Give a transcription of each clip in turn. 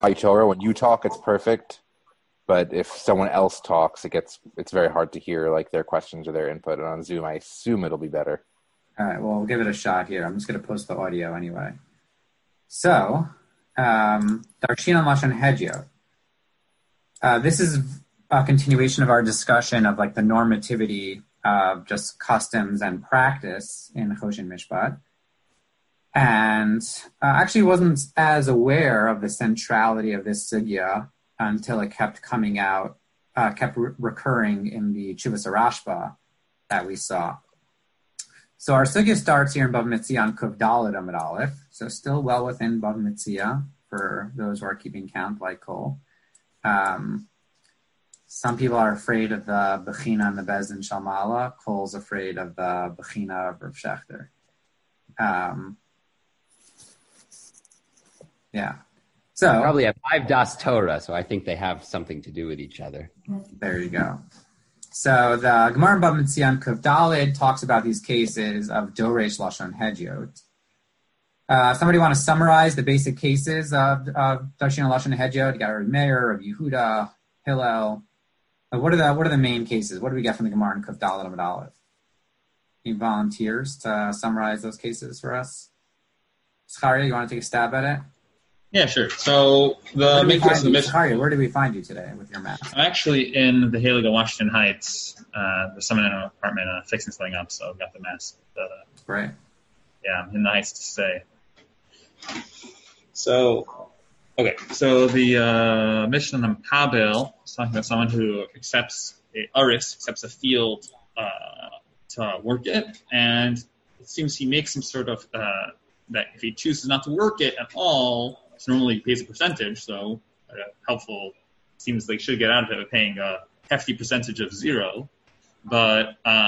Torah, when you talk, it's perfect. But if someone else talks, it's very hard to hear like their questions or their input. And on Zoom, I assume it'll be better. All right, well, we'll give it a shot here. I'm just going to post the audio anyway. So, Darshin Lashon Hedyot. This is a continuation of our discussion of like the normativity of just customs and practice in Choshen Mishpat. And actually wasn't as aware of the centrality of this sugya until it kept coming out, kept recurring in the Chuvas Rashba that we saw. So our sugya starts here in Bava Metzia on Kuf Daled Amud Aleph, so still well within Bava Metzia for those who are keeping count like Cole. Some people are afraid of the Bechina and the Bezdin Shalmala. Cole's afraid of the Bechina of Rav Shechter. Yeah. So probably have 5 Das Torah, so I think they have something to do with each other. There you go. So the Gemara in Bava Metzia on Kuf Daled talks about these cases of Doresh Lashon Hedyot. Somebody want to summarize the basic cases of Darshin Lashon Hedyot? You got Rav Meir, Rav Yehuda, Hillel. What are the main cases? What do we get from the Gemara in Kuf Daled Amud Aleph? Any volunteers to summarize those cases for us? Zachariah, you want to take a stab at it? Yeah, sure. So the main case of the Mishnah. Where did we find you today with your math? I'm actually in the Heilige Washington Heights. There's someone in an apartment fixing something up, so I've got the mask. Great. Yeah, I'm in the Heights to stay. So the Mishnah on Kabel is talking about someone who accepts a field to work it, and it seems he makes some sort of that if he chooses not to work it at all. So normally he pays a percentage, so helpful. Seems like should get out of it paying a hefty percentage of 0. But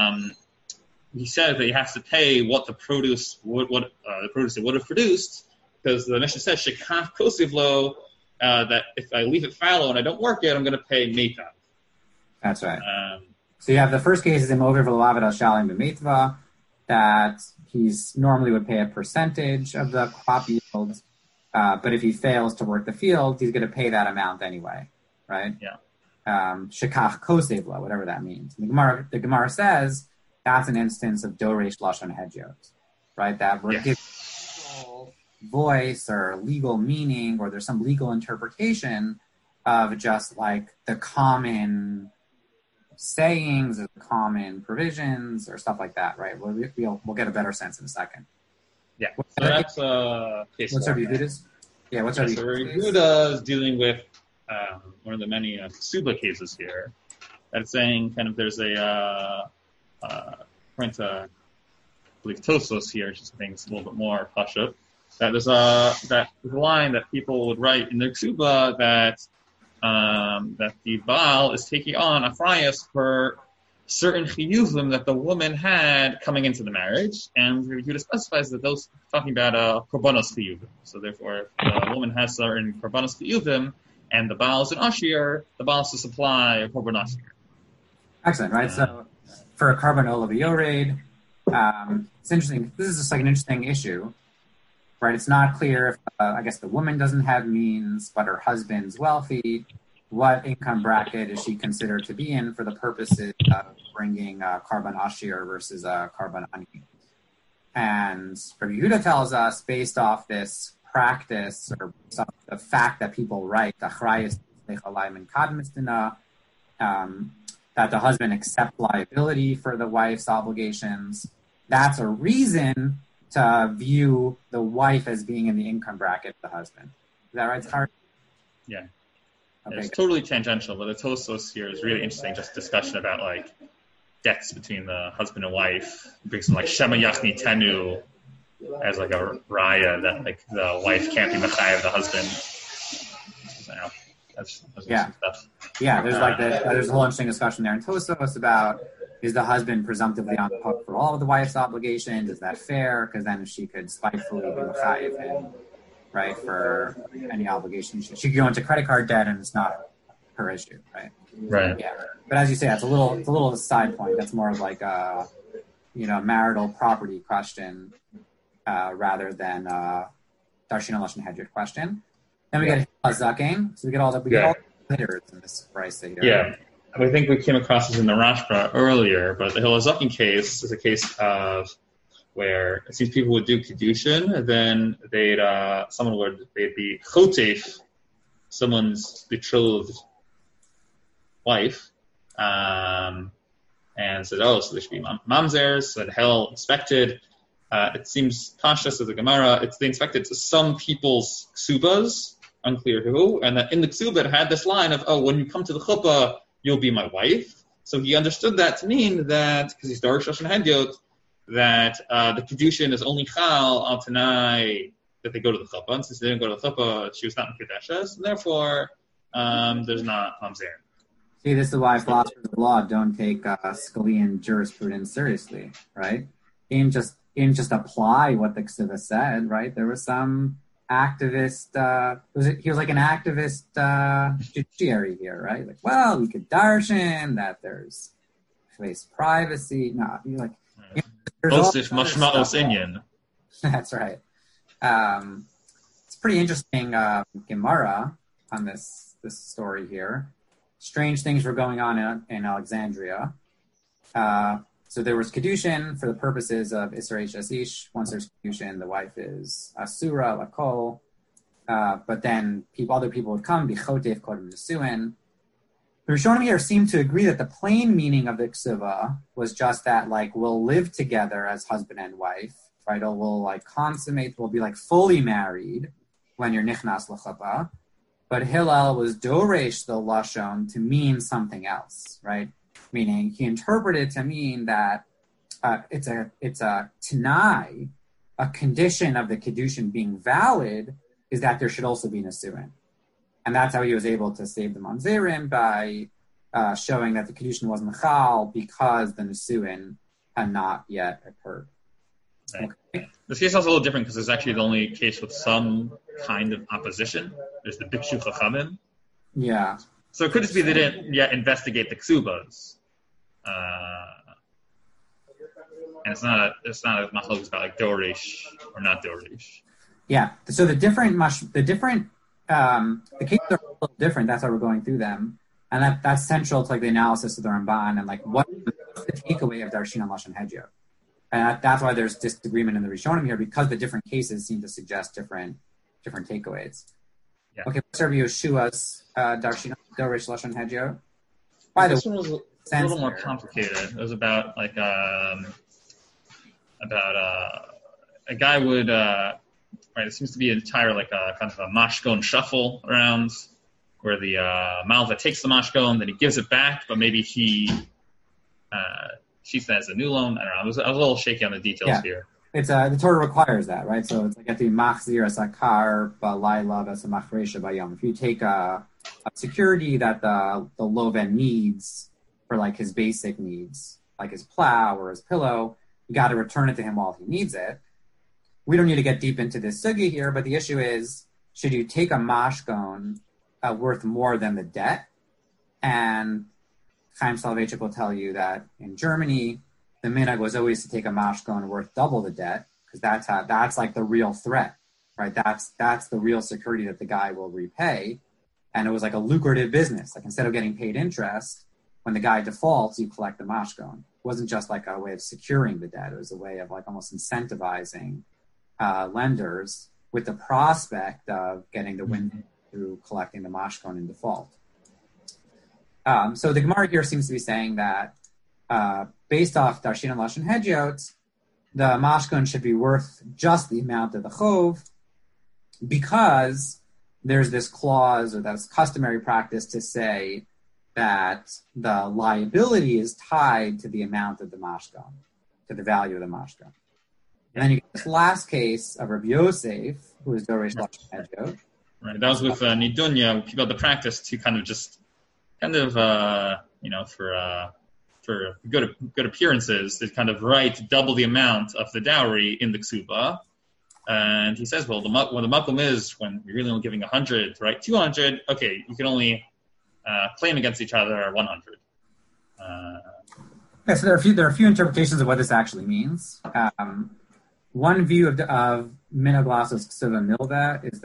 he says that he has to pay what the produce would have produced, because the Mishnah says shekaf kosiv lo, that if I leave it fallow and I don't work it, I'm going to pay meitav. That's right. So you have the first case is imover v'lavid al shalim b'meitva, that he's normally would pay a percentage of the crop yield. But if he fails to work the field, he's going to pay that amount anyway, right? Yeah. Shekach kosev lo, whatever that means. The Gemara says that's an instance of doresh lashon hedyot, right? That we're giving legal voice or legal meaning, or there's some legal interpretation of just like the common sayings or the common provisions or stuff like that, right? We'll get a better sense in a second. Yeah, so that's case. What's our Yehuda's? Yeah, what's our Yehuda's? So Yehuda is dealing with one of the many Suba cases here. That's saying kind of there's a according to I believe Tosos here, just things a little bit more pashut. That there's a line that people would write in their Ksuba that the Baal is taking on Afrayas for certain chiyuvim that the woman had coming into the marriage, and Yehuda specifies that those talking about korbanos chiyuvim. So therefore, if the woman has certain korbanos chiyuvim, and the Baal is an ashir, the Baal is to supply a korban ashir. Excellent, right? So for a korban olav yored, it's interesting. This is just like an interesting issue, right? It's not clear if I guess the woman doesn't have means, but her husband's wealthy. What income bracket is she considered to be in for the purposes of bringing korban ashir versus korban ani? And Rabbi Yehuda tells us, based off this practice or based off the fact that people write that the husband accepts liability for the wife's obligations, that's a reason to view the wife as being in the income bracket of the husband. Is that right, Zachary? Yeah. Okay, it's totally tangential, but the Tosos here is really interesting. Just discussion about like debts between the husband and wife. It brings some like Shema Yachni Tenu as like a raya that like the wife can't be Machai of the husband. So, that's yeah. some stuff. Yeah, there's a whole interesting discussion there in Tosos about, is the husband presumptively on the hook for all of the wife's obligations? Is that fair? Because then she could spitefully be Machai of him, right, for any obligation. She could go into credit card debt and it's not her issue, right? Right. Yeah. But as you say, it's a little side point. That's more of like a, marital property question rather than Darshin Lashon Hedyot question. Then we get Zaking. So we get all the hitters in this price here. Yeah. I think we came across this in the Rashba earlier, but the Hilazakin case is a case of where it seems people would do Kedushin, and then they'd be Chotef, someone's betrothed wife, and said, oh, so there should be mamzers, so Hel inspected. It seems conscious of the Gemara, they inspected to some people's ksubas, unclear who, and that in the ksuba it had this line of, oh, when you come to the chuppah, you'll be my wife. So he understood that to mean that, because he's Darish Lashon Hedyot, that the Kedushin is only chal al tanai that they go to the chuppah, and since they didn't go to the chuppah, she was not in Kedeshes, and therefore there's not mamzer. See, this is why philosophers of law don't take Scalian jurisprudence seriously, right? He didn't just apply what the Ksuva said, right? There was some activist, he was like an activist judiciary here, right? Like, well, we could darshan that there's face privacy. No, you're like, Osif Mashma'os Inyan. That's right. It's pretty interesting Gemara on this story here. Strange things were going on in Alexandria. So there was Kedushin for the purposes of Isra Shasish. Once there's Kedushin, the wife is Asura, Lakol. But then other people would come, be Chotef, Kodem Nesuin. The Rishonim here seem to agree that the plain meaning of the Ksuva was just that, like, we'll live together as husband and wife, right? Or we'll, like, consummate, we'll be, like, fully married when you're Nichnas L'Chuppah. But Hillel was Doresh the Lashon to mean something else, right? Meaning he interpreted to mean that it's a Tanai, a condition of the Kedushin being valid, is that there should also be Nesuin. And that's how he was able to save the Mamzerim by showing that the Kedushin wasn't Chal because the Nesuin had not yet occurred. Right. Okay. This case is also a little different because it's actually the only case with some kind of opposition. There's the Bikshu Chachamim. Yeah. So it could just be they didn't yet investigate the Ksubas. And it's not a machlokes about like Dorish or not Dorish. Yeah. So the cases are a little different. That's why we're going through them. And that's central to like the analysis of the Ramban and like what's the takeaway of Darshin and Lashon Hedyot. And that's why there's disagreement in the Rishonim here, because the different cases seem to suggest different takeaways. Yeah. Okay, let's review Yeshua's Darshin Dorish Lashon Hedyot. By the way, this one was a little more complicated. It was about like a guy would right. It seems to be an entire like a kind of a mashkon shuffle around where the Malva takes the mashkon, then he gives it back, but maybe she says a new loan. I don't know. I was a little shaky on the details here. It's the Torah requires that, right? So it's like at the machzir asakar b'layla v'samachresha b'yom. If you take a security that the loven needs for like his basic needs, like his plow or his pillow, you got to return it to him while he needs it. We don't need to get deep into this sugi here, but the issue is, should you take a mashkon worth more than the debt? And Chaim Soloveitchik will tell you that in Germany, the minhag was always to take a mashkon worth double the debt, because that's like the real threat, right? That's the real security that the guy will repay. And it was like a lucrative business. Like instead of getting paid interest, when the guy defaults, you collect the mashkon. It wasn't just like a way of securing the debt. It was a way of like almost incentivizing lenders with the prospect of getting the win through collecting the mashkon in default. So the Gemara here seems to be saying that based off Darshin and Lashon Hedyot, the mashkon should be worth just the amount of the chov, because there's this clause or that's customary practice to say that the liability is tied to the amount of the mashkon, to the value of the mashkon. And then you get this last case of Rabbi Yosef, who is Doresh Lashon Hedyot. Right, that was with Nidunya. People had the practice to for good appearances, they kind of write double the amount of the dowry in the ksuba. And he says, well, when the makom is when you're really only giving 100, right? 200, okay, you can only claim against each other 100. Okay, so there are a few interpretations of what this actually means. One view of Minhag Lasos Ksuva Milva is that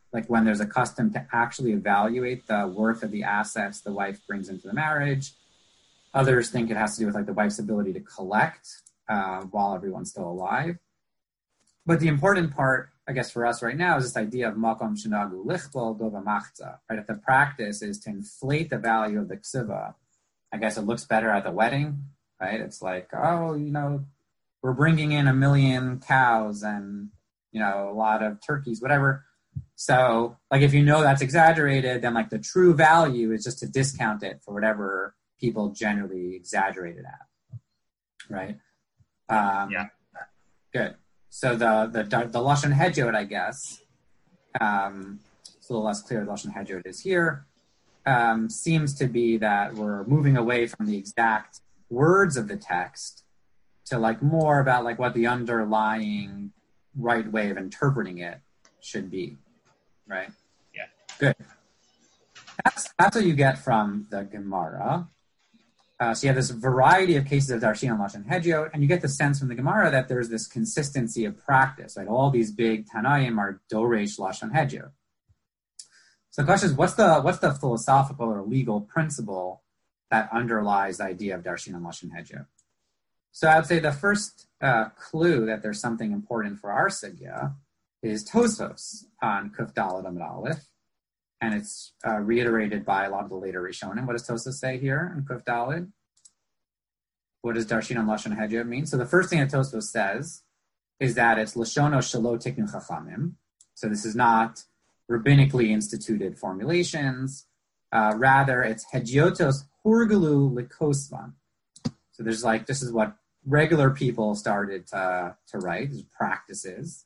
like when there's a custom to actually evaluate the worth of the assets the wife brings into the marriage. Others think it has to do with like the wife's ability to collect while everyone's still alive. But the important part, I guess, for us right now is this idea of makom shenagu lichbol gova machza, right? If the practice is to inflate the value of the ksiva, I guess it looks better at the wedding, right? It's like, oh, we're bringing in 1 million cows and, a lot of turkeys, whatever. So, like, if that's exaggerated, then, like, the true value is just to discount it for whatever people generally exaggerate it at, right? Yeah. Good. So the Lashon Hedjot, I guess, it's a little less clear the Lashon Hedjot is here, seems to be that we're moving away from the exact words of the text to, like, more about, like, what the underlying right way of interpreting it should be, right? Yeah. Good. That's what you get from the Gemara. So you have this variety of cases of Darshin and Lashon Hedjot, and you get the sense from the Gemara that there's this consistency of practice, right? All these big Tanaim are Doresh Lashon Hedjot. So the question is, what's the philosophical or legal principle that underlies the idea of Darshin and Lashon Hedjot? So I would say the first clue that there's something important for our sugya is Tosfos on Kuf Daled Amud Aleph, and it's reiterated by a lot of the later Rishonim. What does Tosfos say here in Kuf Daled? What does Darshin and Lashon Hedjot mean? So the first thing that Tosfos says is that it's Lashono Shelo Tiknu Chachamim. So this is not rabbinically instituted formulations. Rather, it's Hedjotos Hurgulu Likosvan. So there's this is what regular people started to write, these practices.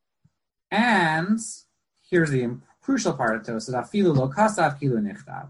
And here's the crucial part of Tosfos, Afilu lo kasav kilu nichtav.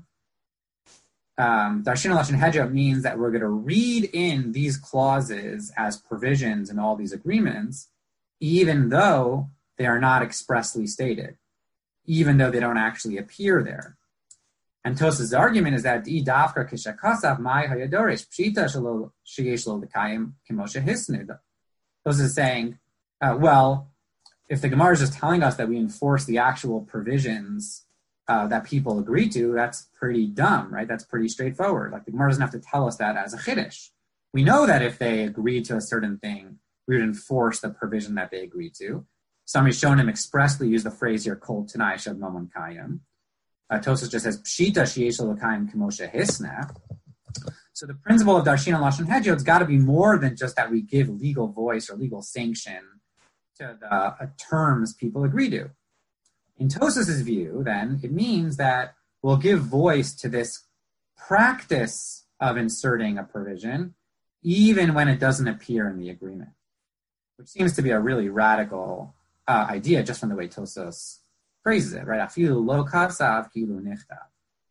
Darshin Lashon Hedjot means that we're going to read in these clauses as provisions in all these agreements, even though they are not expressly stated, even though they don't actually appear there. And Tosfos' argument is that dafka kishakasav mai hayadoresh pshita shelo sheyesh lo l'kayim kimoshe hisnu. Tosfos is saying, well, if the Gemara is just telling us that we enforce the actual provisions that people agree to, that's pretty dumb, right? That's pretty straightforward. Like, the Gemara doesn't have to tell us that as a chiddush. We know that if they agreed to a certain thing, we would enforce the provision that they agreed to. Some Rishonim expressly use the phrase here, kol tanai shel mamon kayim. Tosfos just says, pshita sheyesh lo l'kayim kimoshe hisna. So the principle of Darshin and Lashon Hedjot has got to be more than just that we give legal voice or legal sanction to the terms people agree to. In Tosfos' view, then, it means that we'll give voice to this practice of inserting a provision, even when it doesn't appear in the agreement, which seems to be a really radical idea just from the way Tosfos phrases it, right? Afilu lo kasav kilu nichtav.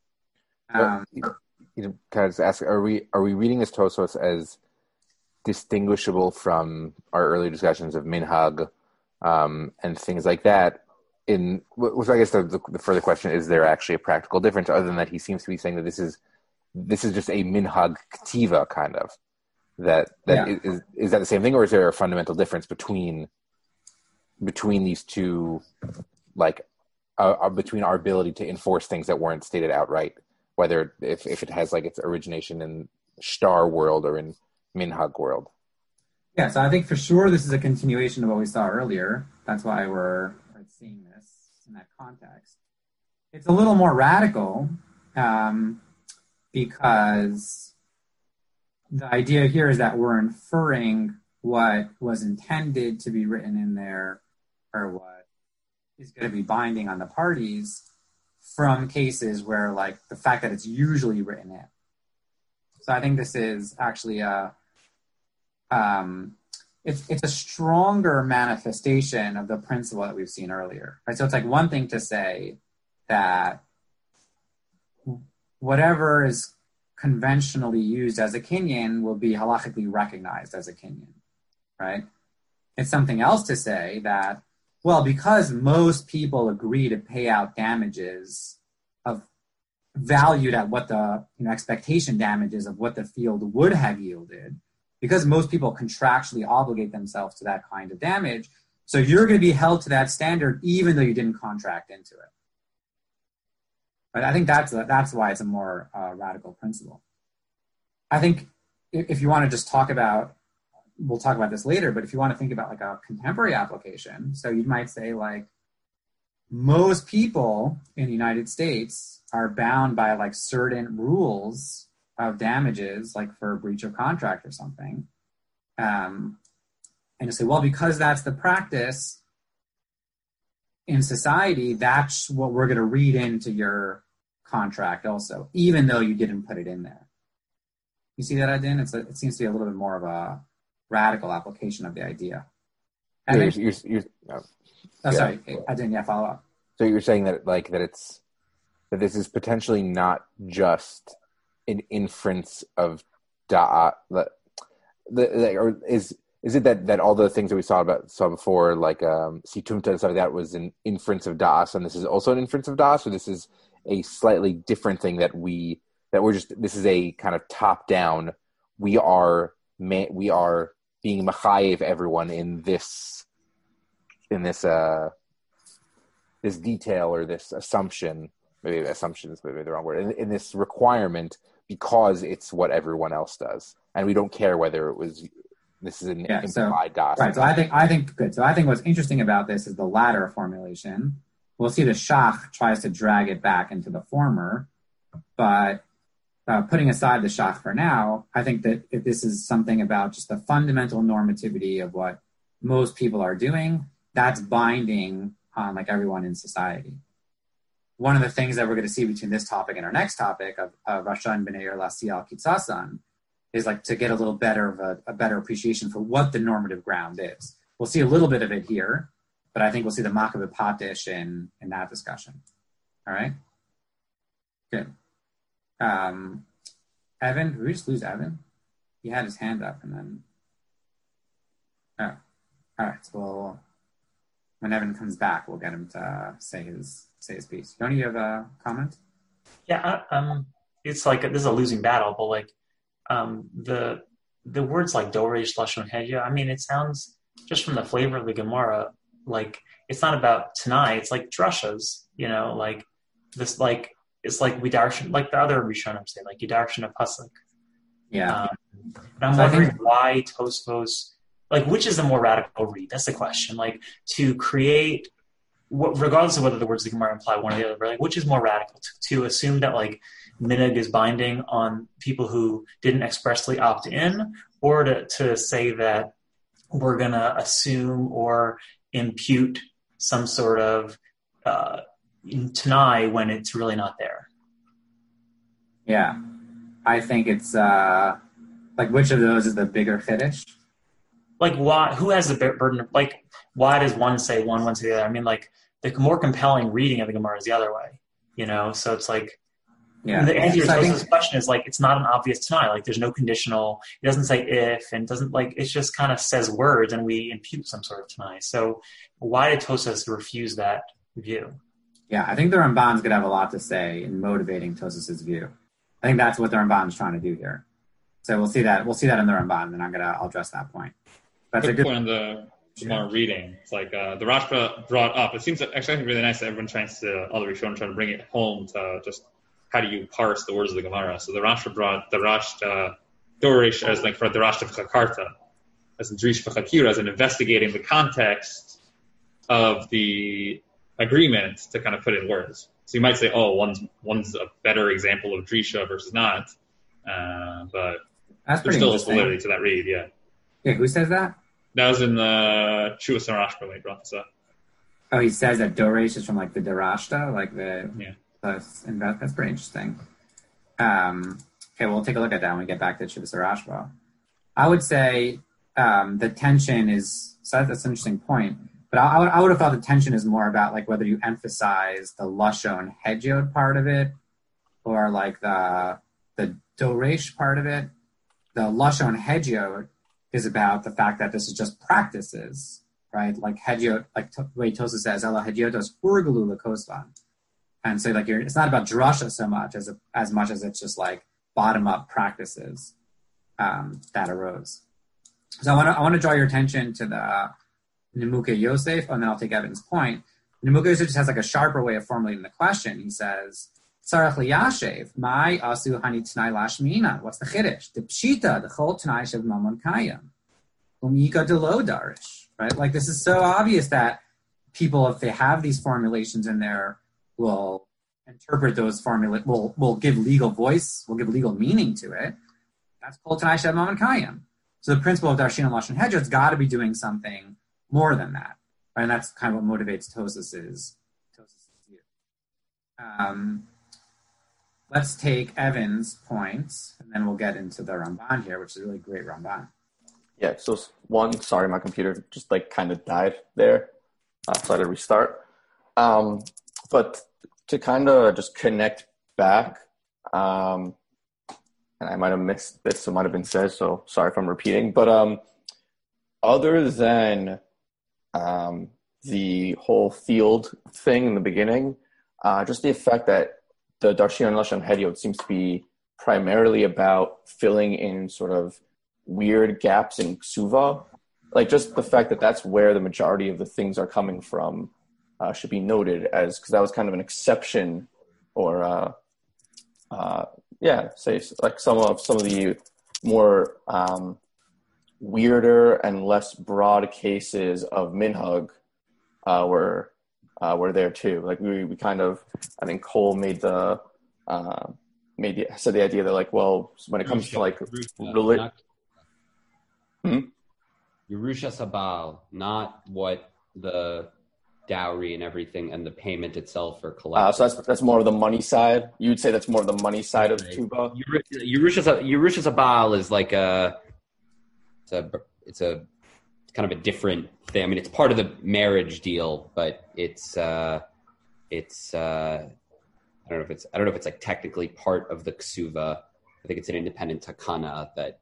Can I just ask, are we reading this Tosfos as distinguishable from our earlier discussions of minhag and things like that? Which I guess the further question is there actually a practical difference, other than that he seems to be saying that this is just a minhag ktiva kind of that yeah. Is that the same thing, or is there a fundamental difference between these two, like between our ability to enforce things that weren't stated outright, whether if it has like its origination in shtar world or in minhag world? Yeah, so I think for sure this is a continuation of what we saw earlier. That's why we're seeing this in that context. It's a little more radical because the idea here is that we're inferring what was intended to be written in there or what is going to be binding on the parties from cases where, like, the fact that it's usually written in. So I think this is actually it's a stronger manifestation of the principle that we've seen earlier, right? So it's like one thing to say that whatever is conventionally used as a kinyan will be halachically recognized as a kinyan, right? It's something else to say that, well, because most people agree to pay out damages valued at what the expectation damages of what the field would have yielded, because most people contractually obligate themselves to that kind of damage, So you're going to be held to that standard even though you didn't contract into it. But I think that's why it's a more radical principle. I think if you want to just talk about, we'll talk about this later, but if you want to think about like a contemporary application, so you might say like most people in the United States are bound by like certain rules of damages, like for breach of contract or something. And you say, well, because that's the practice in society, that's what we're going to read into your contract also, even though you didn't put it in there. You see that, Adin? It seems to be a little bit more of a radical application of the idea. Sorry, Adin, follow up. So you're saying that that this is potentially not just an inference of da'at, or is it that all the things that we saw before, like situmta and stuff like that, was an inference of da'as, and this is also an inference of da'as, or this is a slightly different thing this is a kind of top down. We are being machayev everyone in this detail or this assumption. Maybe assumption is maybe the wrong word. In this requirement, because it's what everyone else does, and we don't care whether this is an implied das. Right. So I think good. So I think what's interesting about this is the latter formulation. We'll see the Shach tries to drag it back into the former, but putting aside the Shach for now, I think that if this is something about just the fundamental normativity of what most people are doing, that's binding on like everyone in society. One of the things that we're going to see between this topic and our next topic of Rashan B'nei Lasi al Kitsasan is like to get a little better of a better appreciation for what the normative ground is. We'll see a little bit of it here, but I think we'll see the Makabe Patish in that discussion. All right? Good. Evan, did we just lose Evan? He had his hand up and then... Oh, all right. So when Evan comes back, we'll get him to say his piece. Don't you have a comment? Yeah, it's like this is a losing battle, but like the words like Doresh Lashon Hedya, I mean, it sounds just from the flavor of the Gemara, like it's not about Tanai, it's like drushas, like this, like it's like we darshan, like the other Rishonim say, like you darshan a pasuk. Yeah. And I'm wondering why Tosfos, like which is the more radical read? That's the question. Like to create, regardless of whether the words of the Gemara imply one or the other, like which is more radical? To assume that like minhag is binding on people who didn't expressly opt in, or to say that we're going to assume or impute some sort of Tanai when it's really not there. Yeah. I think it's like which of those is the bigger chiddush? Like why? Who has the burden of, like why does one say one say the other? I mean, like the more compelling reading of the Gemara is the other way, so it's like the answer to this question is like it's not an obvious Tanai. Like there's no conditional, it doesn't say if, and doesn't like, it just kind of says words and we impute some sort of Tanai. So why did Tosas refuse that view? Yeah, I think the Ramban's going to have a lot to say in motivating Tosas's view. I think that's what the Ramban is trying to do here. So we'll see that in the Ramban, and I'll address that point. That's a good point on the Gemara reading. It's like the Rashba brought up. It seems actually really nice that everyone tries to, all the Rishonim trying to bring it home to just how do you parse the words of the Gemara. So the Rashba brought the Dorish as like for the Rashba Chakarta, as in Drish Chakira, as in investigating the context of the agreement to kind of put in words. So you might say, oh, one's a better example of Drisha versus not, but there's still a validity to that read, yeah. Yeah, who says that? That was in the Chuvas Rashba when he brought this up. Oh, he says that Doresh is from like the Darashta, like the... Yeah. That's pretty interesting. Okay, we'll take a look at that when we get back to Chuvas Rashba. I would say the tension is... So that's an interesting point. But I would have thought the tension is more about like whether you emphasize the Lashon Hedjot part of it or like the Doresh part of it. The Lashon Hedjot is about the fact that this is just practices, right? Like Hedjot, like the way Tosa says, Ela Hedjotos Urgalu Lakosvan. And so like it's not about drasha so much as much as it's just like bottom up practices that arose. So I want to draw your attention to Nimuke Yosef, and then I'll take Evan's point. Nimuke Yosef just has like a sharper way of formulating the question. He says, Tzarech liyashev, mai asu hani t'nai lashmina. What's the chiddush? The pshita, the chol t'nai shev mamon kayam. Umika delo darish. Right? Like, this is so obvious that people, if they have these formulations in there, will interpret those formula, will give legal voice, will give legal meaning to it. That's kol t'nai shev mamon kayam. So the principle of Darshan and Lashon Hedya, it's got to be doing something more than that. Right? And that's kind of what motivates Tosas's view. Let's take Evan's points, and then we'll get into the Ramban here, which is a really great Ramban. Yeah, so sorry, my computer just like kind of died there. So I had to restart. But to kind of just connect back, and I might have missed this, it might have been said, so sorry if I'm repeating. But other than the whole field thing in the beginning, just the effect that the Darshan and Lashon Hediot seems to be primarily about filling in sort of weird gaps in Ksuva. Like, just the fact that that's where the majority of the things are coming from should be noted, as because that was kind of an exception, or say like some of the more weirder and less broad cases of minhag were there too. Like we kind of, I think Cole said the idea that, like, well, when it comes to like religion. Yerusha Sabal, not what the dowry and everything and the payment itself are collected. So that's more of the money side. You would say that's more of the money side of Tuba. Yerusha Sabal is like it's a kind of a different thing. I mean, it's part of the marriage deal, but it's I don't know if it's like technically part of the ksuva. I think it's an independent takana that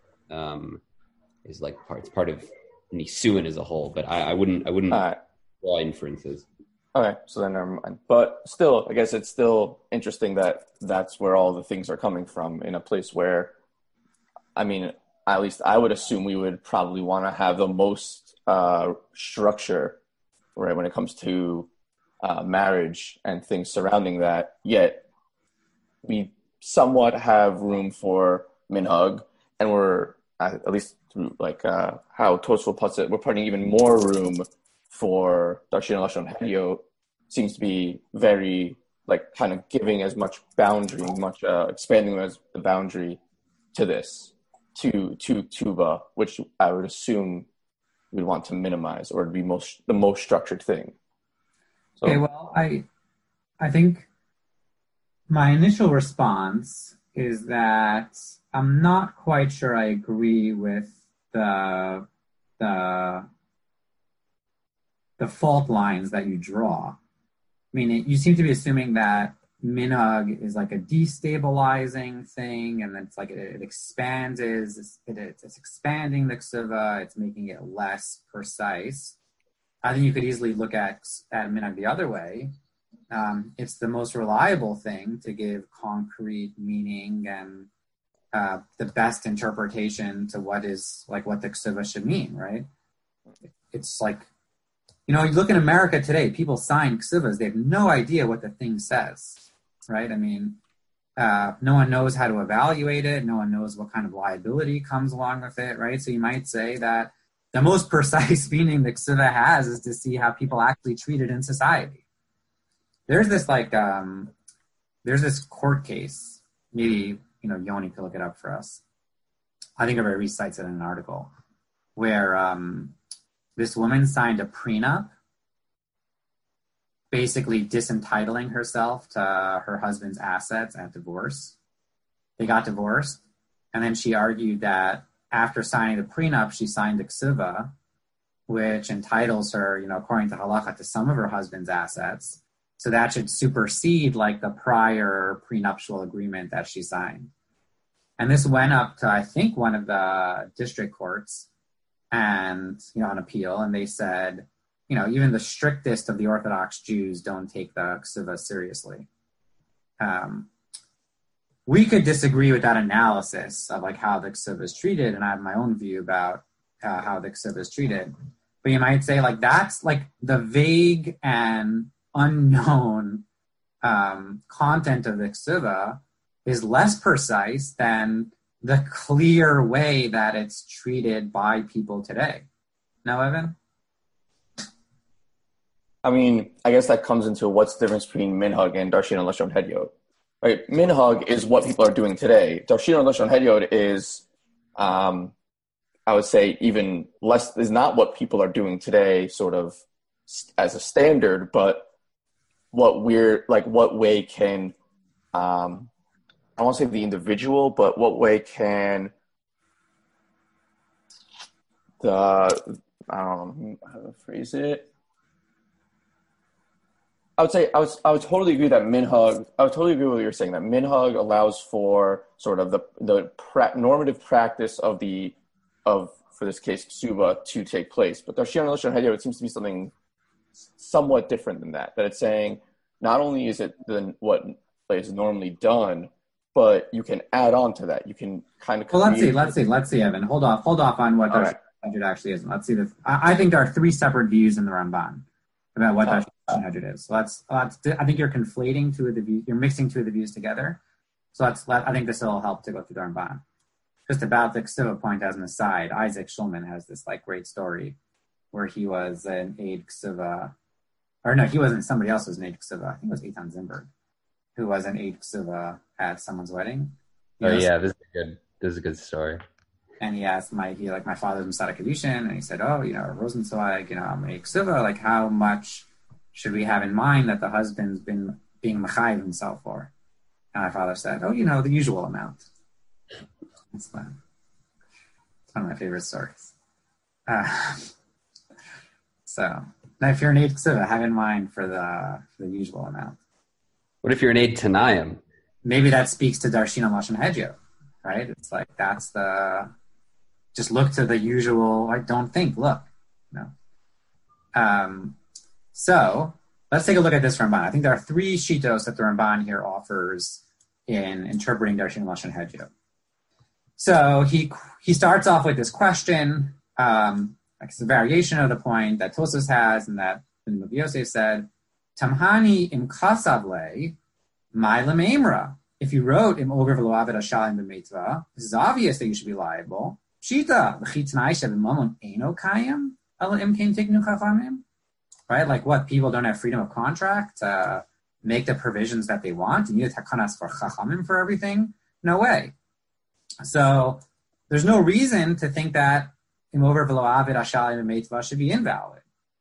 is like part of Nisuin as a whole. But I wouldn't draw inferences. Okay, so then never mind. But still, I guess it's still interesting that that's where all the things are coming from, in a place where, I mean, at least I would assume we would probably want to have the most structure, right, when it comes to marriage and things surrounding that. Yet we somewhat have room for minhag, and we're, at least through like how Tosfot puts it, we're putting even more room for Darshan Lashon Hediot. Seems to be very, like, kind of giving as much boundary, expanding as the boundary to this, to Tuba, which I would assume we'd want to minimize, or be the most structured thing. So, okay, well, I think my initial response is that I'm not quite sure I agree with the fault lines that you draw. I mean, you seem to be assuming that minhag is like a destabilizing thing, and it's like it expands, it's expanding the ksuva, it's making it less precise. I think you could easily look at minhag the other way. It's the most reliable thing to give concrete meaning and the best interpretation to what the ksuva should mean, right? It's like, you look in America today, people sign ksuvas, they have no idea what the thing says, right? I mean, no one knows how to evaluate it, no one knows what kind of liability comes along with it, right? So you might say that the most precise meaning the ksuva has is to see how people actually treat it in society. There's this there's this court case, maybe, Yoni could look it up for us. I think everybody recites it in an article, where this woman signed a prenup, basically disentitling herself to her husband's assets at divorce. They got divorced, and then she argued that after signing the prenup, she signed the ksuva, which entitles her, according to halacha, to some of her husband's assets. So that should supersede like the prior prenuptial agreement that she signed. And this went up to, I think, one of the district courts, and, on appeal, and they said, even the strictest of the Orthodox Jews don't take the ksuva seriously. We could disagree with that analysis of like how the ksuva is treated, and I have my own view about how the ksuva is treated. But you might say like that's like the vague and unknown content of the ksuva is less precise than the clear way that it's treated by people today. No, Evan? I mean, I guess that comes into what's the difference between minhag and darshin and lashon hedyot. Right? Minhag is what people are doing today. Darshin and lashon hedyot is, I would say, even less, is not what people are doing today, sort of as a standard, but what way can, I won't say the individual, but what way can I don't know how to phrase it. I would totally agree that minhag. I would totally agree with what you're saying. That minhag allows for sort of the normative practice of for this case ksuba to take place. But darshin and lashon hedyot, it seems to be something somewhat different than that. That it's saying not only is it what is normally done, but you can add on to that. You can kind of. Well, let's see, Evan. Hold off on what darshin and hedyot actually is. Let's see this. I think there are three separate views in the Ramban about what darshin and hedyot is. So I think you're conflating two of the views. You're mixing two of the views together. So I think this will help to go through the Ramban. Just about the ksuva point as an aside, Isaac Shulman has this like great story where he was an aid ksuva, or no, he wasn't. Somebody else was an aid ksuva. I think it was Eitan Zimberg, who was an aid ksuva at someone's wedding. This is a good story. And he asked my father's Masada Kedushin, and he said, Rosenzweig, I'm a ksuva, like how much should we have in mind that the husband's been being mechayiv himself for? And my father said, the usual amount. It's one of my favorite stories. So now if you're an Eid Ksuva, have in mind for the usual amount. What if you're an Eid Tanayim? Maybe that speaks to darshin and lashon hedyot, right? It's like that's just look to the usual. Don't think, look. So let's take a look at this Ramban. I think there are three shitos that the Ramban here offers in interpreting darshin and lashon hedyot. So he starts off with this question. It's a variation of the point that Tosfos has and that Ibn Yosef said, Tamhani im kasavle, ma'ilem emra. If you wrote im over v'lo aved hashalim b'meitva, this is obvious that you should be liable. Shita v'chitnai shebimamon eno kayim ala im kein tignu chachamim. Right, like what, people don't have freedom of contract to make the provisions that they want. You need a takanas for chachamim for everything. No way. So there's no reason to think that imover v'lo avid ashalim b'meitva should be invalid.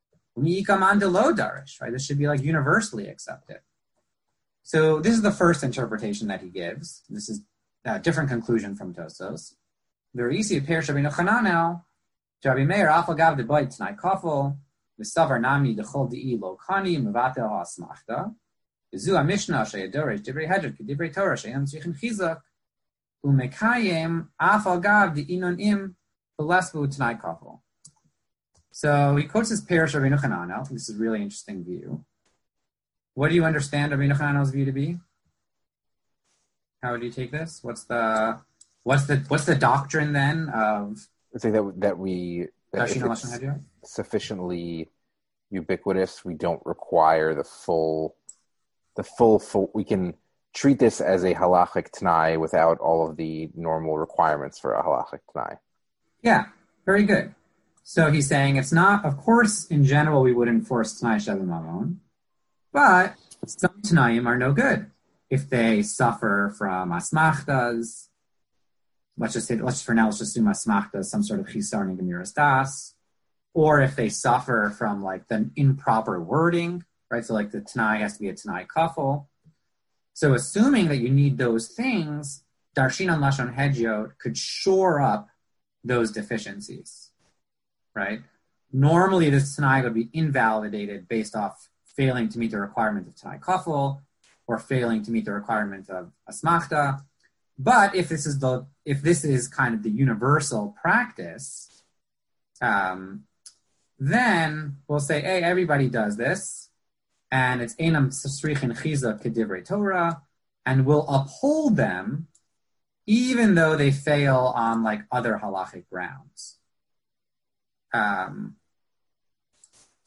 Right? This should be like universally accepted. So this is the first interpretation that he gives. This is a different conclusion from Tosfos. V'reisi appears Rabbi Nachananel, Rabbi Meir afagav deboit tnai kafel, v'savar nami dechol di'i lo kani mevatel ha'asmachta, v'zu ha'mishnah she'yadorish divrei hedred k'divrei Torah she'en tzrichin chizak, u'mekayim afagav di'inon im v'lesvu tnai kafel. So he quotes his Perush Rabbi Nachananel. This is a really interesting view. What do you understand Rabbi Nachananel's view to be? How would you take this? What's the doctrine then of? I think that it's sufficiently ubiquitous, we don't require the full. We can treat this as a halachic t'nai without all of the normal requirements for a halachic t'nai. Yeah, very good. So he's saying it's not, of course, in general, we would enforce T'nai Shalom Mamon, but some T'naim are no good. If they suffer from asmachtas, let's just assume asmachtas, some sort of chisar and gemiras das, or if they suffer from like the improper wording, right? So like the T'nai has to be a T'nai kafel. So assuming that you need those things, Darshin and Lashon Hedyot could shore up those deficiencies. Right? Normally, this Tanai would be invalidated based off failing to meet the requirement of Tanai Kafel or failing to meet the requirement of Asmachta. But if this is kind of the universal practice, then we'll say, hey, everybody does this, and it's Einam Sasrichin Chizak Kedivrei Torah, and we'll uphold them even though they fail on like other halachic grounds.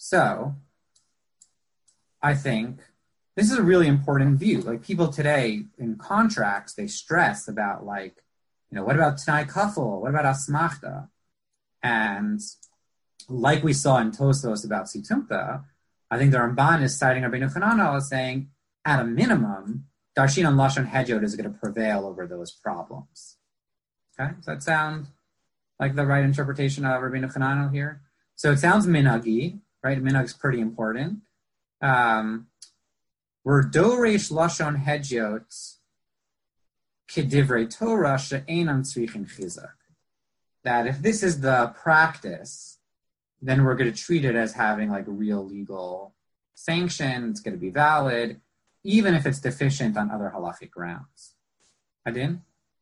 So I think this is a really important view. Like people today in contracts, they stress about like, what about Tanai Kafel? What about Asmachta? And like we saw in Tosfos about Situmta, I think the Ramban is citing Rabbeinu Hananel as saying, at a minimum, Darshin and Lashon Hedjot is going to prevail over those problems. Okay, does that sound like the right interpretation of Rabbeinu Hananel here? So it sounds minhagi, right? Minhag is pretty important. We're doresh Lashon Hedjot kedivrei Torah she'enan tzrichin chizak. That if this is the practice, then we're going to treat it as having like real legal sanction. It's going to be valid, even if it's deficient on other halachic grounds. Adin?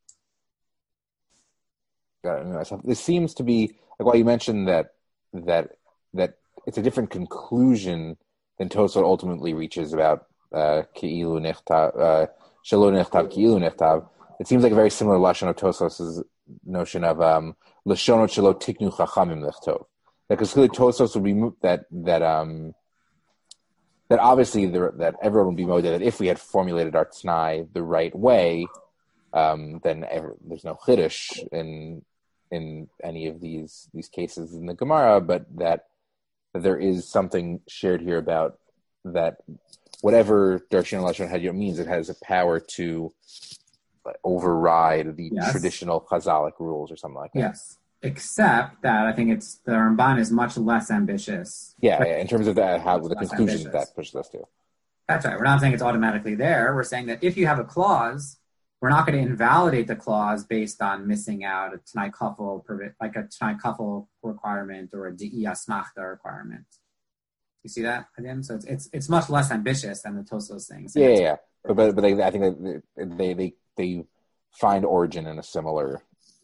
This seems to be like while you mentioned that it's a different conclusion than Tosfot ultimately reaches about Ki'ilu Nechtav, Shelo Nechtav, Ki'ilu Nechtav. It seems like a very similar lashon of Tosfos' notion of Lashonot Shelo Tiknu Chachamim Lechtov. Because clearly Tosfos would be that obviously that everyone would be motivated that if we had formulated our T'nai the right way, then there's no chiddush in any of these cases in the Gemara, but that there is something shared here about that whatever Darshan Lashon Hedjot means, it has a power to override the traditional Chazalic rules or something like that. Yes, except that I think the Ramban is much less ambitious. Yeah, in terms of how the conclusion that pushes us to. That's right. We're not saying it's automatically there. We're saying that if you have a clause, we're not going to invalidate the clause based on missing out a T'nai Kafel, like a T'nai Kafel requirement or a Di'i Asmachta requirement. You see that again? So it's much less ambitious than the Tosfos things. Yeah. But I think that they find origin in a similar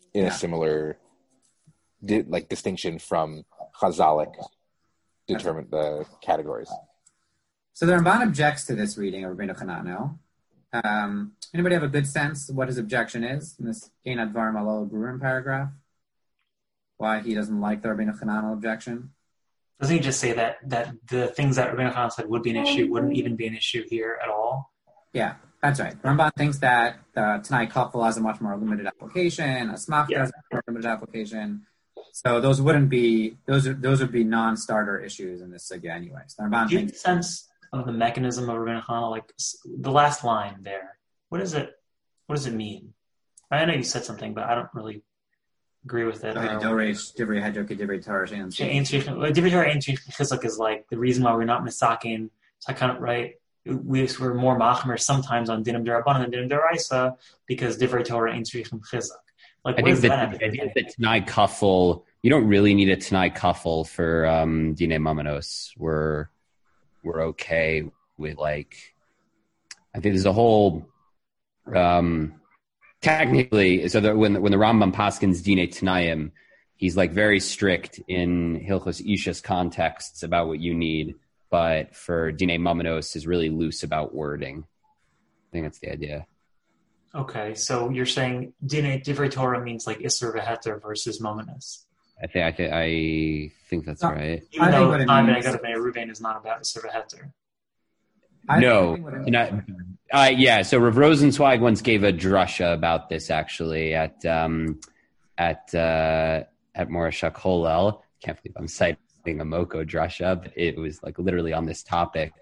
distinction from Chazalic determined the categories. So the Ramban objects to this reading of Rabbeinu Hananel. Anybody have a good sense of what his objection is in this Ein Advarim Alol Brurim paragraph? Why he doesn't like the Rabbeinu Hananel objection? Doesn't he just say that the things that Rabbeinu Hananel said would be an issue wouldn't even be an issue here at all? Yeah, that's right. Ramban thinks that T'nai Kafel has a much more limited application, Asmachta has a more limited application. So those would be non-starter issues in this sugya anyway. So Ramban Do you have a sense of the mechanism of Rabbeinu Hananel, like the last line there? What does it mean? I know you said something, but I don't really agree with it. Divrei Hedjot Divrei Torah Divrei Torah Chizuk is like the reason why we're not misakin. So I kind of right. We're more machmer sometimes on dinim derabanan and dinim deraisa because Divrei Torah ain't tzrichim chizuk. Like, I think that the T'nai Kafel, you don't really need a T'nai Kafel for Dinei Mamanos. We're okay with like, I think there's a whole technically. So that when the Rambam paskins Dinei T'naim, he's like very strict in Hilchos Ishas contexts about what you need, but for Dinei Mamanos is really loose about wording. I think that's the idea. Okay, so you're saying Divrei Torah means like Isser v'Heter versus Mominus. I think that's right. Even though Time and Agada Bnei Ruvain is not about Isser v'Heter. No, yeah. So Rav Rosenzweig once gave a drasha about this actually at Morashak Hillel. Can't believe I'm citing a Moko drasha, but it was like literally on this topic.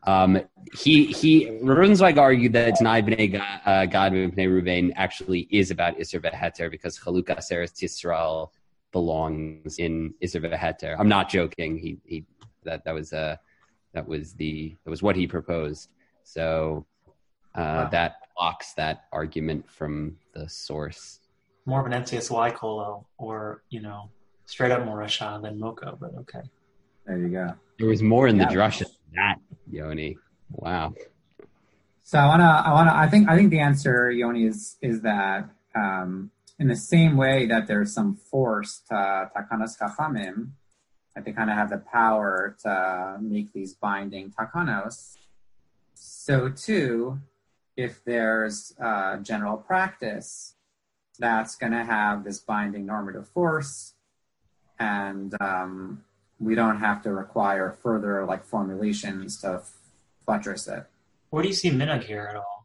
Rosenzweig argued that T'nai B'nei Gad B'nei Ruvain actually is about Isser v'Heter because Chalukah Seres Yisrael belongs in Isser v'Heter. I'm not joking. That was what he proposed. So that blocks that argument from the source. More of an NCSY Kolel or straight up more Rasha than Moko, but okay. There you go. There was more in the drasha than that, Yoni. Wow. So I think the answer, Yoni, is that in the same way that there's some force to Takanos Chachamim, that they kind of have the power to make these binding Takanos, so too, if there's general practice that's going to have this binding normative force, and we don't have to require further like formulations to buttress it. Where do you see minhag here at all?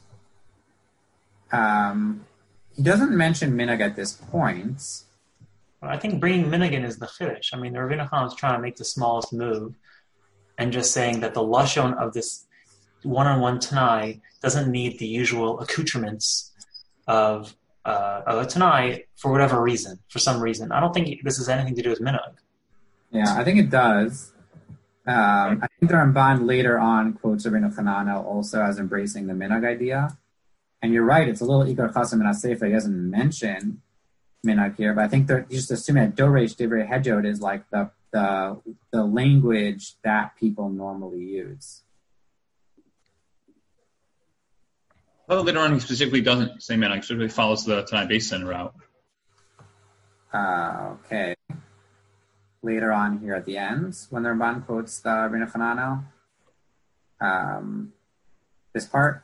He doesn't mention minhag at this point. I think bringing minhag in is the chiddush. I mean, the Rabbeinu Chacham is trying to make the smallest move and just saying that the lashon of this one-on-one Tanai doesn't need the usual accoutrements of a Tanai for whatever reason, for some reason. I don't think this has anything to do with minhag. Yeah, I think it does. I think the Ramban later on quotes Rabbeinu Hananel also as embracing the minhag idea. And you're right, it's a little ikar chasam and aseifa. He doesn't mention minhag here, but I think they're just assuming that doresh divrei hejod is like the language that people normally use. Well, later on, he specifically doesn't say minhag. Specifically follows the Tanai Basin route. Okay. Later on here at the end, when the Ramban quotes the Rabbeinu Hananel, this part.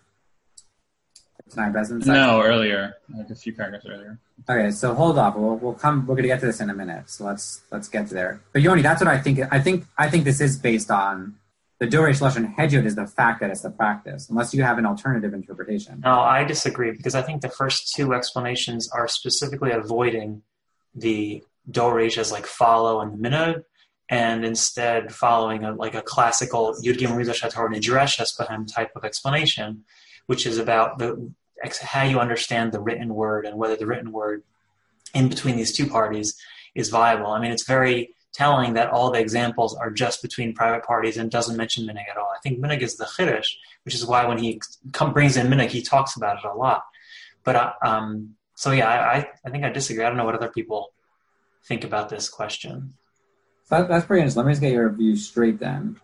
No, earlier, like a few paragraphs earlier. Okay, so hold off. We'll come. We're going to get to this in a minute. So let's get to there. But Yoni, that's what I think. I think this is based on the Doresh Lashon Hejod is the fact that it's the practice, unless you have an alternative interpretation. No, I disagree because I think the first two explanations are specifically avoiding the Doresh as like follow and minhag, and instead following a classical Yud Gimel Midah Shator Nidresh Espahem type of explanation, which is about how you understand the written word and whether the written word in between these two parties is viable. I mean, it's very telling that all the examples are just between private parties and doesn't mention minhag at all. I think minhag is the chiddush, which is why when he brings in minhag, he talks about it a lot. But so yeah, I think I disagree. I don't know what other people think about this question. So that's pretty interesting. Let me just get your view straight then.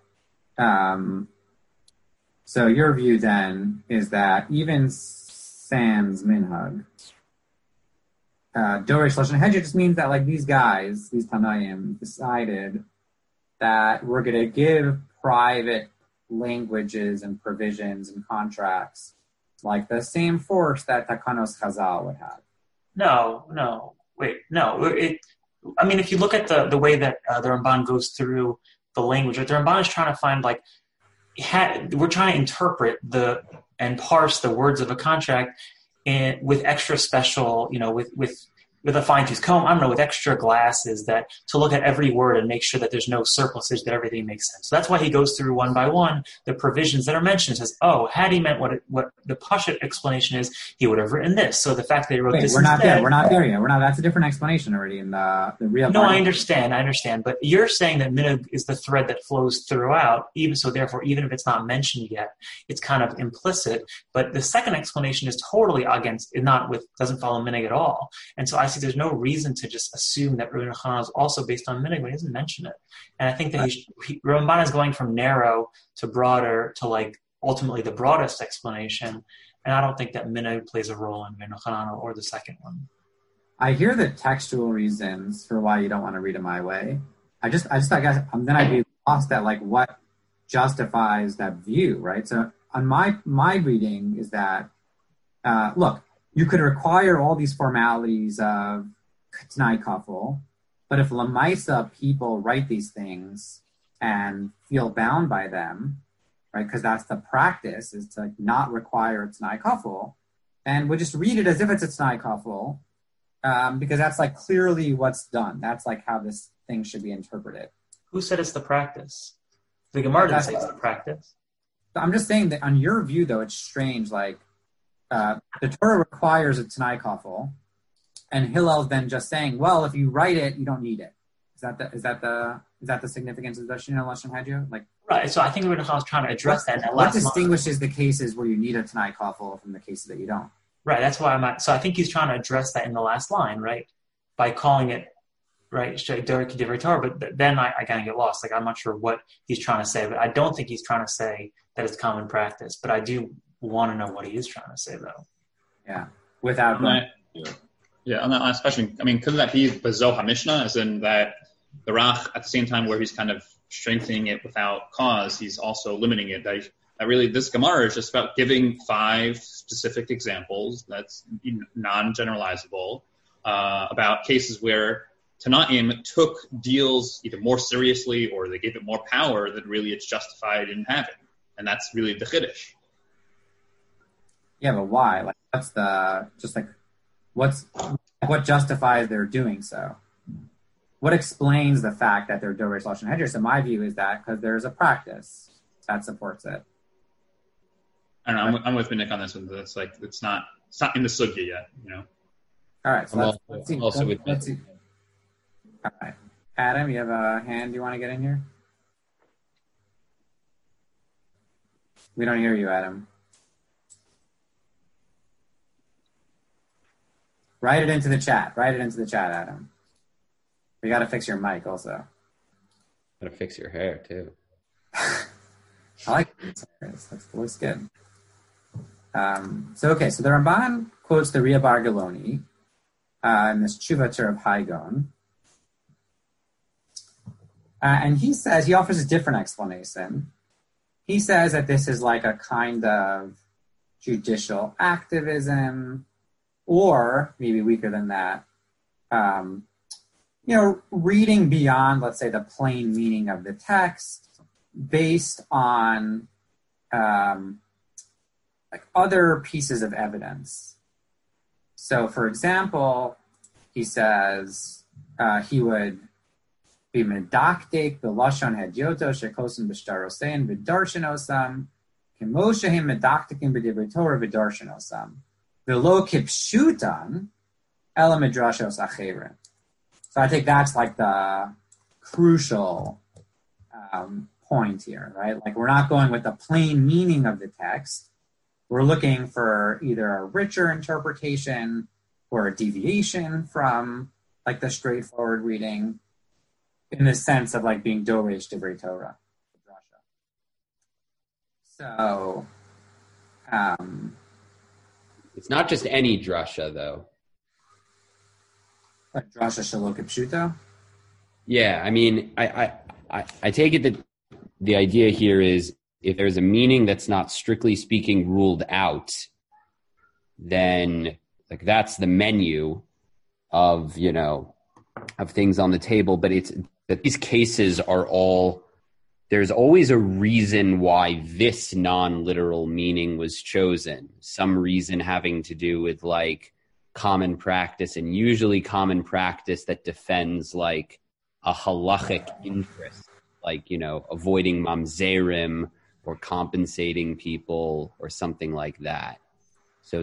So your view then is that even sans minhag, Doresh Lashon Hejod just means that like these guys, these Tanaim, decided that we're going to give private languages and provisions and contracts like the same force that Takanos Chazal would have. No. I mean, if you look at the way that the Ramban goes through the language, the Ramban is trying to find we're trying to interpret and parse the words of a contract with extra special, with a fine-tooth comb, I don't know, with extra glasses to look at every word and make sure that there's no surplusage, that everything makes sense. So that's why he goes through one by one the provisions that are mentioned. Says, had he meant what the Pashat explanation is, he would have written this. So the fact that he wrote this we're not instead, there. We're not there yet. That's a different explanation already in the real. No, I understand. But you're saying that minhag is the thread that flows throughout, even if it's not mentioned yet, it's kind of implicit. But the second explanation is totally against, doesn't follow minhag at all. And so I see there's no reason to just assume that Rabbeinu Hananel is also based on minhag when he doesn't mention it. And I think that Ramban is going from narrow to broader to ultimately the broadest explanation. And I don't think that minhag plays a role in Rabbeinu Hananel or the second one. I hear the textual reasons for why you don't want to read it my way. I guess then I'd be lost at what justifies that view, right? So on my reading is that look. You could require all these formalities of T'nai Kafel, but if Lamaisa people write these things and feel bound by them, right, because that's the practice, is to not require T'nai Kafel, and we'll just read it as if it's a T'nai Kafel, because that's clearly what's done. That's how this thing should be interpreted. Who said it's the practice? The Gemara didn't say it's the practice. I'm just saying that on your view, though, it's strange, the Torah requires a T'nai Kafel, and Hillel's then just saying, well, if you write it, you don't need it. Is that the significance of the Shina Lashon Hejod? Right. So I think Rabbeinu Hananel is trying to address that. What distinguishes the cases where you need a T'nai Kafel from the cases that you don't? Right. That's why so I think he's trying to address that in the last line, right? By calling it, right, Derek Divrei Torah. But then I kind of get lost. I'm not sure what he's trying to say, but I don't think he's trying to say that it's common practice. But I do want to know what he is trying to say, though. Yeah, without on that last question, I mean, couldn't that be Bezoh HaMishnah, as in that the Rach, at the same time where he's kind of strengthening it without cause, he's also limiting it. That really, this Gemara is just about giving 5 specific examples that's non-generalizable about cases where Tanaim took deals either more seriously or they gave it more power than really it's justified in having. And that's really the Chiddush. Yeah, but why? Like, what justifies their doing so? What explains the fact that they're Doresh Lashon Hedger? So my view is that because there's a practice that supports it. I don't know, I'm with Nick on this one. It's like it's not in the sugya yet, you know. All right, so let's see. Also Let's see. All right, Adam, you have a hand you want to get in here? We don't hear you, Adam. Write it into the chat. Adam. We got to fix your mic also. Gotta fix your hair too. I like it. That looks good. So the Ramban quotes the Ria Bar Galoni in this Tshuva of Haigon. And he offers a different explanation. He says that this is like a kind of judicial activism, or maybe weaker than that, reading beyond, let's say, the plain meaning of the text based on like other pieces of evidence. So, for example, he says he would be medakdek b'lashon hedyoto shekosim b'shtarosein v'darshanosam k'moshehim medakdekim b'divrei Torah v'darshanosam v'lo kipshutan ela midrashos acherin. So I think that's like the crucial point here, right? Like we're not going with the plain meaning of the text. We're looking for either a richer interpretation or a deviation from like the straightforward reading in the sense of like being Doresh Divrei Torah. So it's not just any drasha though. Like drasha shelo kipshuto? Yeah, I mean, I take it that the idea here is if there's a meaning that's not strictly speaking ruled out, then like that's the menu of, of things on the table. But it's that these cases are all, there's always a reason why this non-literal meaning was chosen. Some reason having to do with like common practice, and usually common practice that defends like a halachic interest, like, avoiding mamzerim or compensating people or something like that. So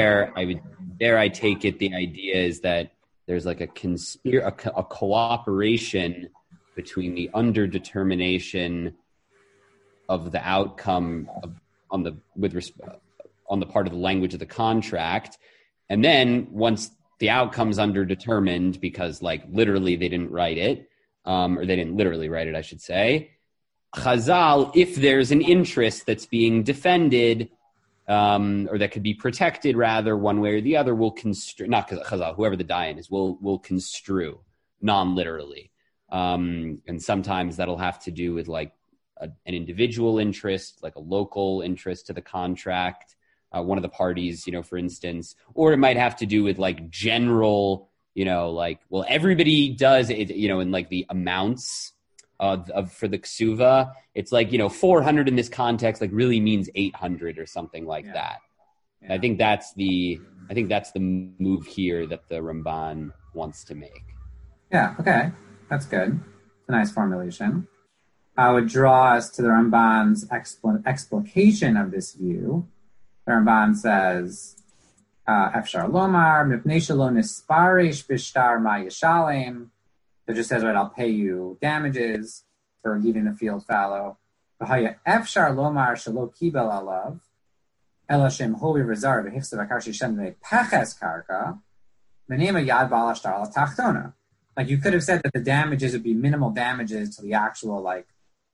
I take it the idea is that there's like a cooperation between the underdetermination of the outcome on the part of the language of the contract, and then once the outcome's underdetermined because like literally they didn't write it, or they didn't literally write it, I should say. Chazal, if there's an interest that's being defended, or that could be protected rather, one way or the other, will construe, not Chazal, whoever the dayan is, will construe non-literally. And sometimes that'll have to do with like an individual interest, like a local interest to the contract, one of the parties, for instance, or it might have to do with like general, like, well, everybody does it, in like the amounts of for the ksuva, it's like, 400 in this context, like really means 800 or something like that. Yeah. I think that's the move here that the Ramban wants to make. Yeah. Okay. That's good. It's a nice formulation. I would draw us to the Ramban's explication of this view. The Ramban says, Efshar Lomar, Mipnei Shelo Nisparesh Bishtar Ma Yishalem. So it just says, right, I'll pay you damages for leaving the field fallow. Efshar Lomar Shelo Kibel Alav, Ela Shem Hovi Rezar V'Hifsa V'Karshi Shem Ve'Peches Karka, V'Nema Yad Balashtar Ala Tachtona. Like you could have said that the damages would be minimal damages to the actual what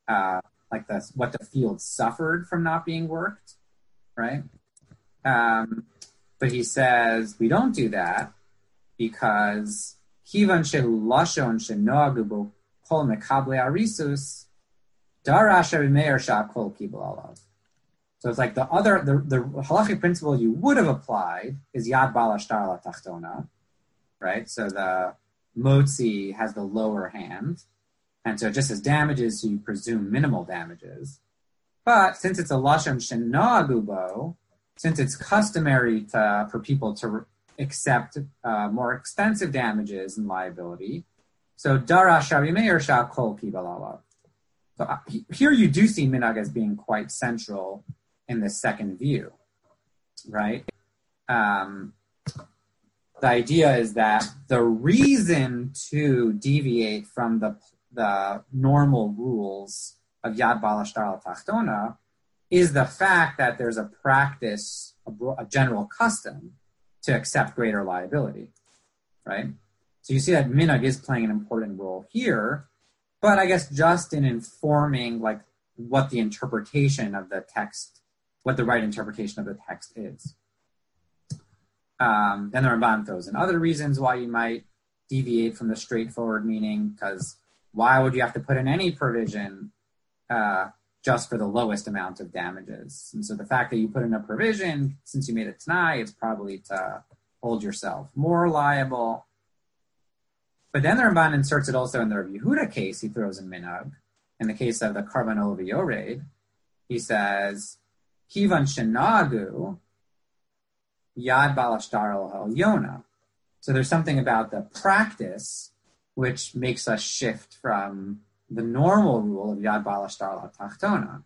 the field suffered from not being worked, right? But he says we don't do that because kivan shehu lashon shenoagu bo kol mekable arisus darasha b'meir shah kol kibul alav. So it's like the halachic principle you would have applied is yad balashtar la tachtona, right? So Motzi has the lower hand. And so just as damages, you presume minimal damages. But since it's a lashon shenagubo, since it's customary for people to accept more expensive damages and liability, so darash Rabbi Meir shah kol kibalala. So here you do see minhag as being quite central in the second view, right? The idea is that the reason to deviate from the normal rules of Yad Bala Shtar al Tachtona is the fact that there's a practice, a general custom, to accept greater liability, right? So you see that minhag is playing an important role here, but I guess just in informing like what the interpretation of the text, what the right interpretation of the text is. Then the Ramban throws in other reasons why you might deviate from the straightforward meaning, because why would you have to put in any provision just for the lowest amount of damages? And so the fact that you put in a provision, since you made it Tanai, it's probably to hold yourself more liable. But then the Ramban inserts it also in the Rav Yehuda case. He throws in minhag. In the case of the Karbanol v'Yored, he says, Kivan shenagu Yad Balashtar al Yona. So there's something about the practice which makes us shift from the normal rule of Yad Balashtar al Tachtona.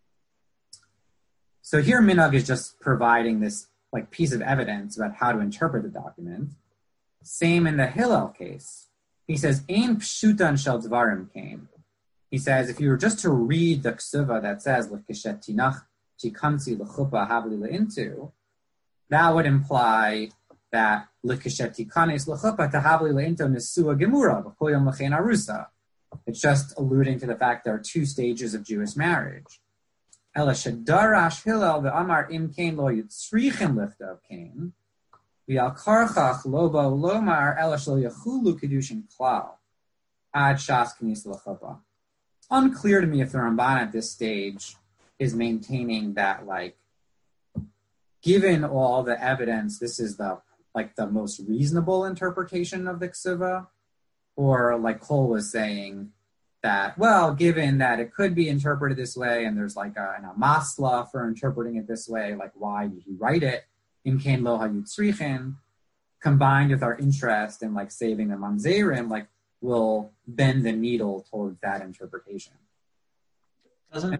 So here minhag is just providing this like piece of evidence about how to interpret the document. Same in the Hillel case. He says, Ein pshutan shel dvarim came. He says, if you were just to read the ksuva that says, L'kishet tinach chikamsi l'chupa havli le'intu, that would imply that L'kishet tikanes l'chupa tahavli le'intu nesua gemura v'koyom l'chein arusa. It's just alluding to the fact there are two stages of Jewish marriage. Ela shadarash Hillel ve'amar im kain lo yitzrichim lichtav kain. V'al karchach lobo lomar ela shlo yachulu kedushin klal ad shas knis l'chupa. Unclear to me if the Ramban at this stage is maintaining that, like, given all the evidence, this is the most reasonable interpretation of the Ksuva, or like Cole was saying that, well, given that it could be interpreted this way, and there's like a masla for interpreting it this way, like why did he write it? In Kain lo hayutzrichin, combined with our interest in like saving the mamzerim, like will bend the needle towards that interpretation. Doesn't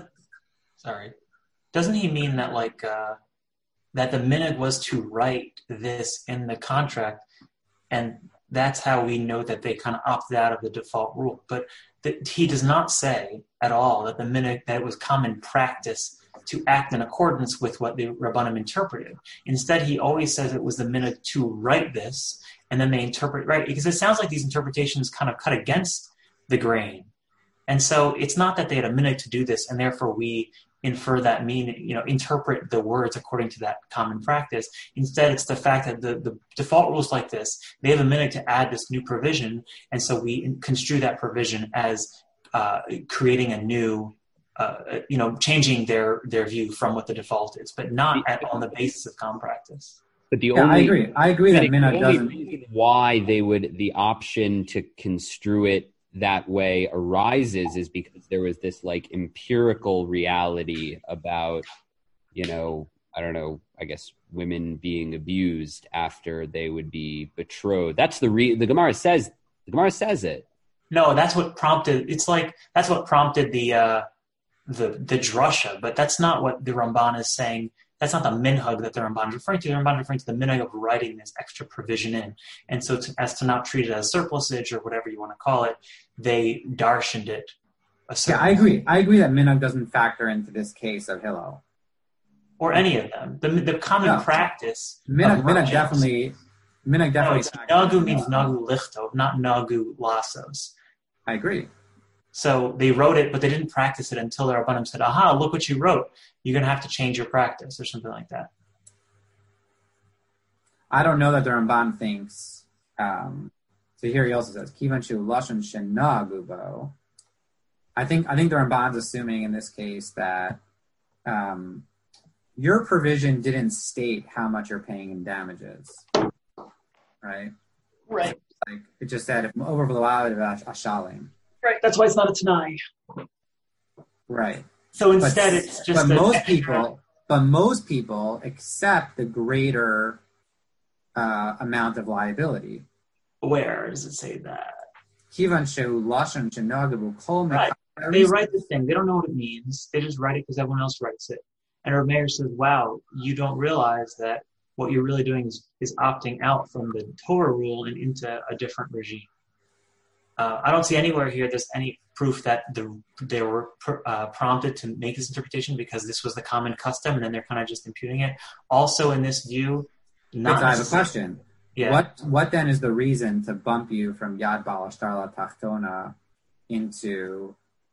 he mean that like that the minhag was to write this in the contract, and that's how we know that they kind of opted out of the default rule? But he does not say at all that the minhag, that it was common practice to act in accordance with what the Rabbanim interpreted. Instead, he always says it was the minhag to write this, and then they interpret right, because it sounds like these interpretations kind of cut against the grain. And so it's not that they had a minhag to do this, and therefore we infer that interpret the words according to that common practice. Instead, it's the fact that the default rules like this, they have a minhag to add this new provision, and so we construe that provision as creating a new, changing their view from what the default is, but not on the basis of common practice. But I agree that minhag doesn't. The only reason why the option to construe it that way arises is because there was this like empirical reality about, I guess women being abused after they would be betrothed. That's the Gemara says. The Gemara says it. No, that's what prompted. It's like that's what prompted the drasha, but that's not what the Ramban is saying. That's not the minhag that the Ramban is referring to. The Ramban is referring to the minhag of writing this extra provision in. And so as to not treat it as surplusage or whatever you want to call it, they darshaned it. Yeah, I agree. I agree that minhag doesn't factor into this case of Hillel. Or any of them. The common practice. Minhag definitely. No, nagu means nagu lichtov, not nagu lasos. I agree. So they wrote it, but they didn't practice it until the Rabbanim said, aha, look what you wrote. You're going to have to change your practice or something like that. I don't know that the Ramban thinks. So here he also says, Kivan shu lashon shenagubo. I think the Ramban's assuming in this case that your provision didn't state how much you're paying in damages. Right? Right. Like it just said over v'la'ad ashalim. Right. That's why it's not a Tanai. Right. So instead, it's just. But most people accept the greater amount of liability. Where does it say that? Kivan shehu lashon shenagabu kol. Right. They write the thing. They don't know what it means. They just write it because everyone else writes it. And Rav Meir says, wow, you don't realize that what you're really doing is opting out from the Torah rule and into a different regime. I don't see anywhere here there's any proof that they were prompted to make this interpretation because this was the common custom, and then they're kind of just imputing it. Also, in this view, I have a question. Yeah. What then is the reason to bump you from Yad Bal Ashtar Tachtona into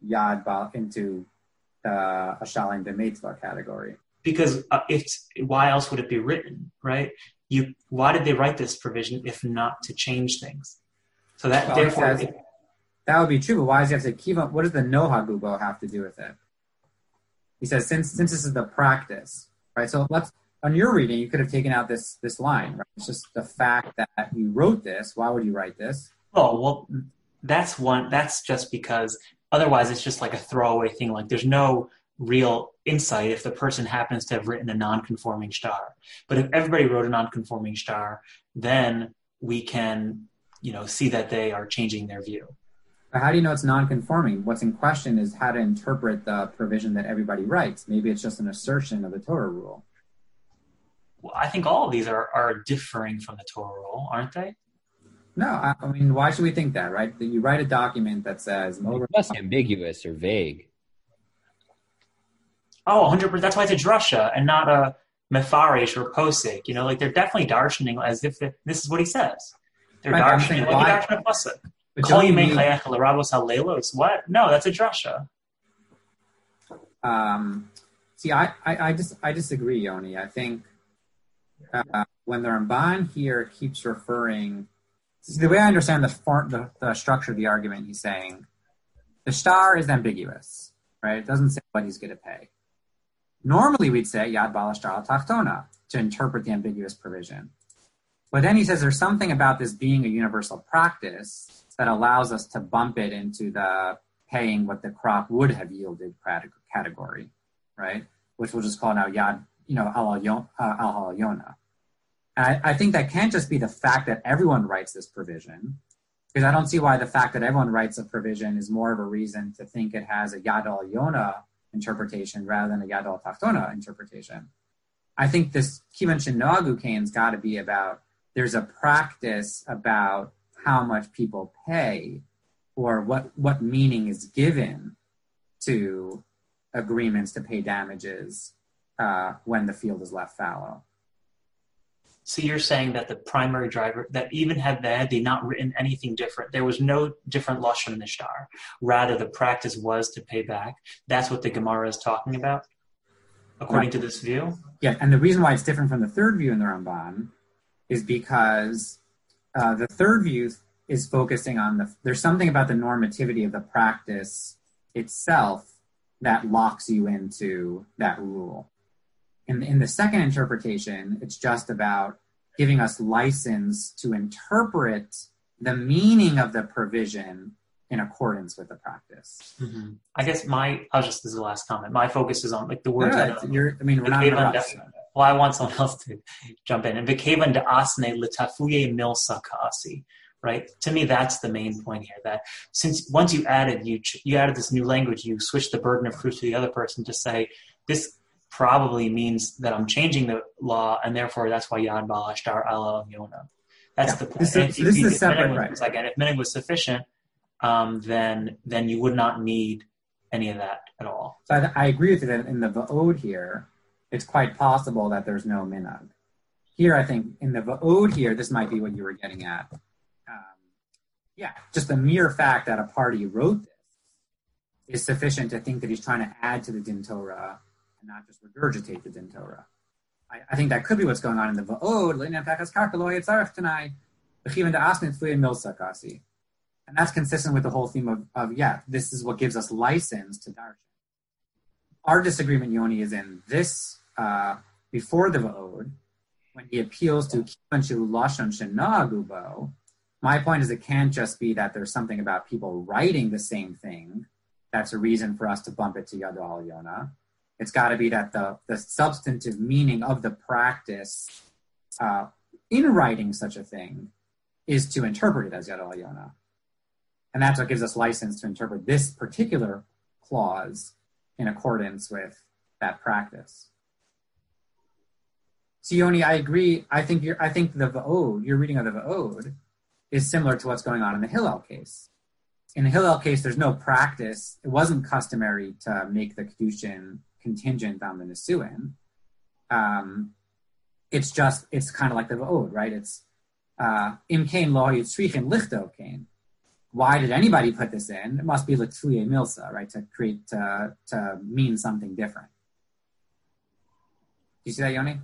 Ashalim B'Mitzvah category? Because why else would it be written, right? Why did they write this provision if not to change things? So that therefore that would be true. But why does he have to say kiva? What does the nohagubo have to do with it? He says since this is the practice, right? So on your reading, you could have taken out this line, right? It's just the fact that you wrote this. Why would you write this? Oh well, that's just because otherwise it's just like a throwaway thing. Like there's no real insight if the person happens to have written a non-conforming star. But if everybody wrote a non-conforming star, then we can see that they are changing their view. But how do you know it's non-conforming? What's in question is how to interpret the provision that everybody writes. Maybe it's just an assertion of the Torah rule. Well, I think all of these are differing from the Torah rule, aren't they? No, I mean, why should we think that, right? That you write a document that says... It's ambiguous or vague. Oh, 100%. That's why it's a drasha and not a mefarish or posik. They're definitely darshaning as if this is what he says. They're darshaning like a pasuk. Call you make l'rabos halelos. What? No, that's a drasha. See, I disagree, Yoni. I think when the Ramban here keeps referring, the way I understand the structure of the argument, he's saying the star is ambiguous, right? It doesn't say what he's going to pay. Normally, we'd say Yad Bal Ashtar Tachtona to interpret the ambiguous provision. But then he says there's something about this being a universal practice that allows us to bump it into the paying what the crop would have yielded category, right? Which we'll just call now Yad, Al Halyona. And I think that can't just be the fact that everyone writes this provision, because I don't see why the fact that everyone writes a provision is more of a reason to think it has a Yad Halyona interpretation rather than a Yad Al Tachtona interpretation. I think this Kivan Shenoagu Kain's got to be about there's a practice about how much people pay or what meaning is given to agreements to pay damages when the field is left fallow. So you're saying that the primary driver, that even had they not written anything different, there was no different lashon in the shtar. Rather, the practice was to pay back. That's what the Gemara is talking about, according to this view? Yeah, and the reason why it's different from the third view in the Ramban is because the third view is focusing on there's something about the normativity of the practice itself that locks you into that rule. In the second interpretation, it's just about giving us license to interpret the meaning of the provision in accordance with the practice. Mm-hmm. I guess this is the last comment. My focus is on the words. We're not in a rush. Well, I want someone else to jump in. And V'kevan da'asne l'tafuye milsa ka'asi. Right? To me, that's the main point here. That since once you added this new language, you switched the burden of proof to the other person to say this probably means that I'm changing the law, and therefore that's why Yad Bal Ashtar Ala Yona. That's the point. This is separate, right? If minig was sufficient, then you would not need any of that at all. So I agree with you that in the Va'od here, it's quite possible that there's no minhag. Here, I think in the Va'od here, this might be what you were getting at. Just the mere fact that a party wrote this is sufficient to think that he's trying to add to the Din Torah and not just regurgitate the Din Torah. I think that could be what's going on in the Va'od. And that's consistent with the whole theme of this is what gives us license to darshan. Our disagreement, Yoni, is in this, before the Va'od, when he appeals to Kivan Shehu Lashon Shena'agubo, My point is it can't just be that there's something about people writing the same thing that's a reason for us to bump it to Yad al-Yona. It's got to be that the substantive meaning of the practice in writing such a thing is to interpret it as Yad al-Yona. And that's what gives us license to interpret this particular clause in accordance with that practice. So Yoni, I agree. I think the Va'od, your reading of the Va'od, is similar to what's going on in the Hillel case. In the Hillel case, there's no practice. It wasn't customary to make the Kedushin contingent on the Nisuin. It's kind of like the Va'od, right? It's Im Kain Lo Yitzrichin Lichto Kain. Why did anybody put this in? It must be L'Tfuye Milsa, right? To mean something different. Do you see that, Yoni?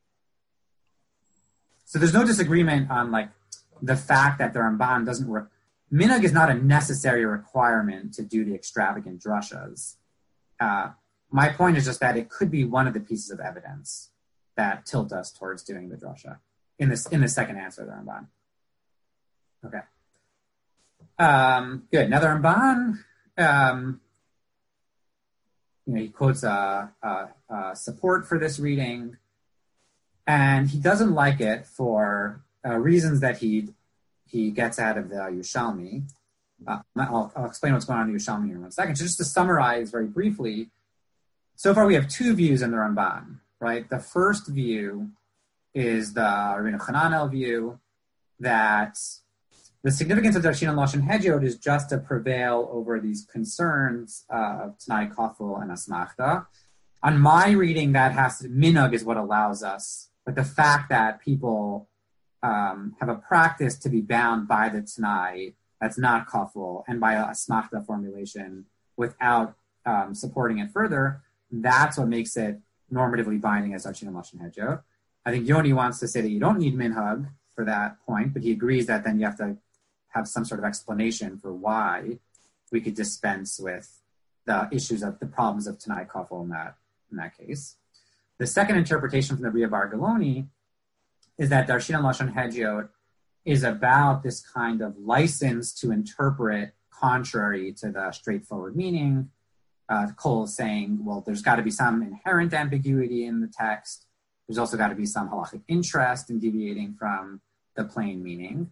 So there's no disagreement on like the fact that the Ramban doesn't work. Minhag is not a necessary requirement to do the extravagant drushas. My point is just that it could be one of the pieces of evidence that tilt us towards doing the drasha in the second answer of the Ramban. Okay. Good. Now the Ramban, he quotes support for this reading, and he doesn't like it for reasons that he gets out of the Yerushalmi. I'll explain what's going on in the Yerushalmi in 1 second. So just to summarize very briefly, so far we have two views in the Ramban, right? The first view is the Rabbeinu Hananel view that the significance of Darshin and Lashon Hedyot is just to prevail over these concerns of Tanai Kafel and Asmachta. On my reading, Minhag is what allows us, but the fact that people have a practice to be bound by the Tanai that's not Kafel and by a Asmachta formulation without supporting it further, that's what makes it normatively binding as Darshin and Lashon Hedyot. I think Yoni wants to say that you don't need Minhag for that point, but he agrees that then you have to have some sort of explanation for why we could dispense with the issues of the problems of Tanai Kafel in that case. The second interpretation from the Ria Bar Galoni is that Darshin and Lashon Hedyot is about this kind of license to interpret contrary to the straightforward meaning. Cole is saying, well, there's got to be some inherent ambiguity in the text. There's also got to be some halachic interest in deviating from the plain meaning.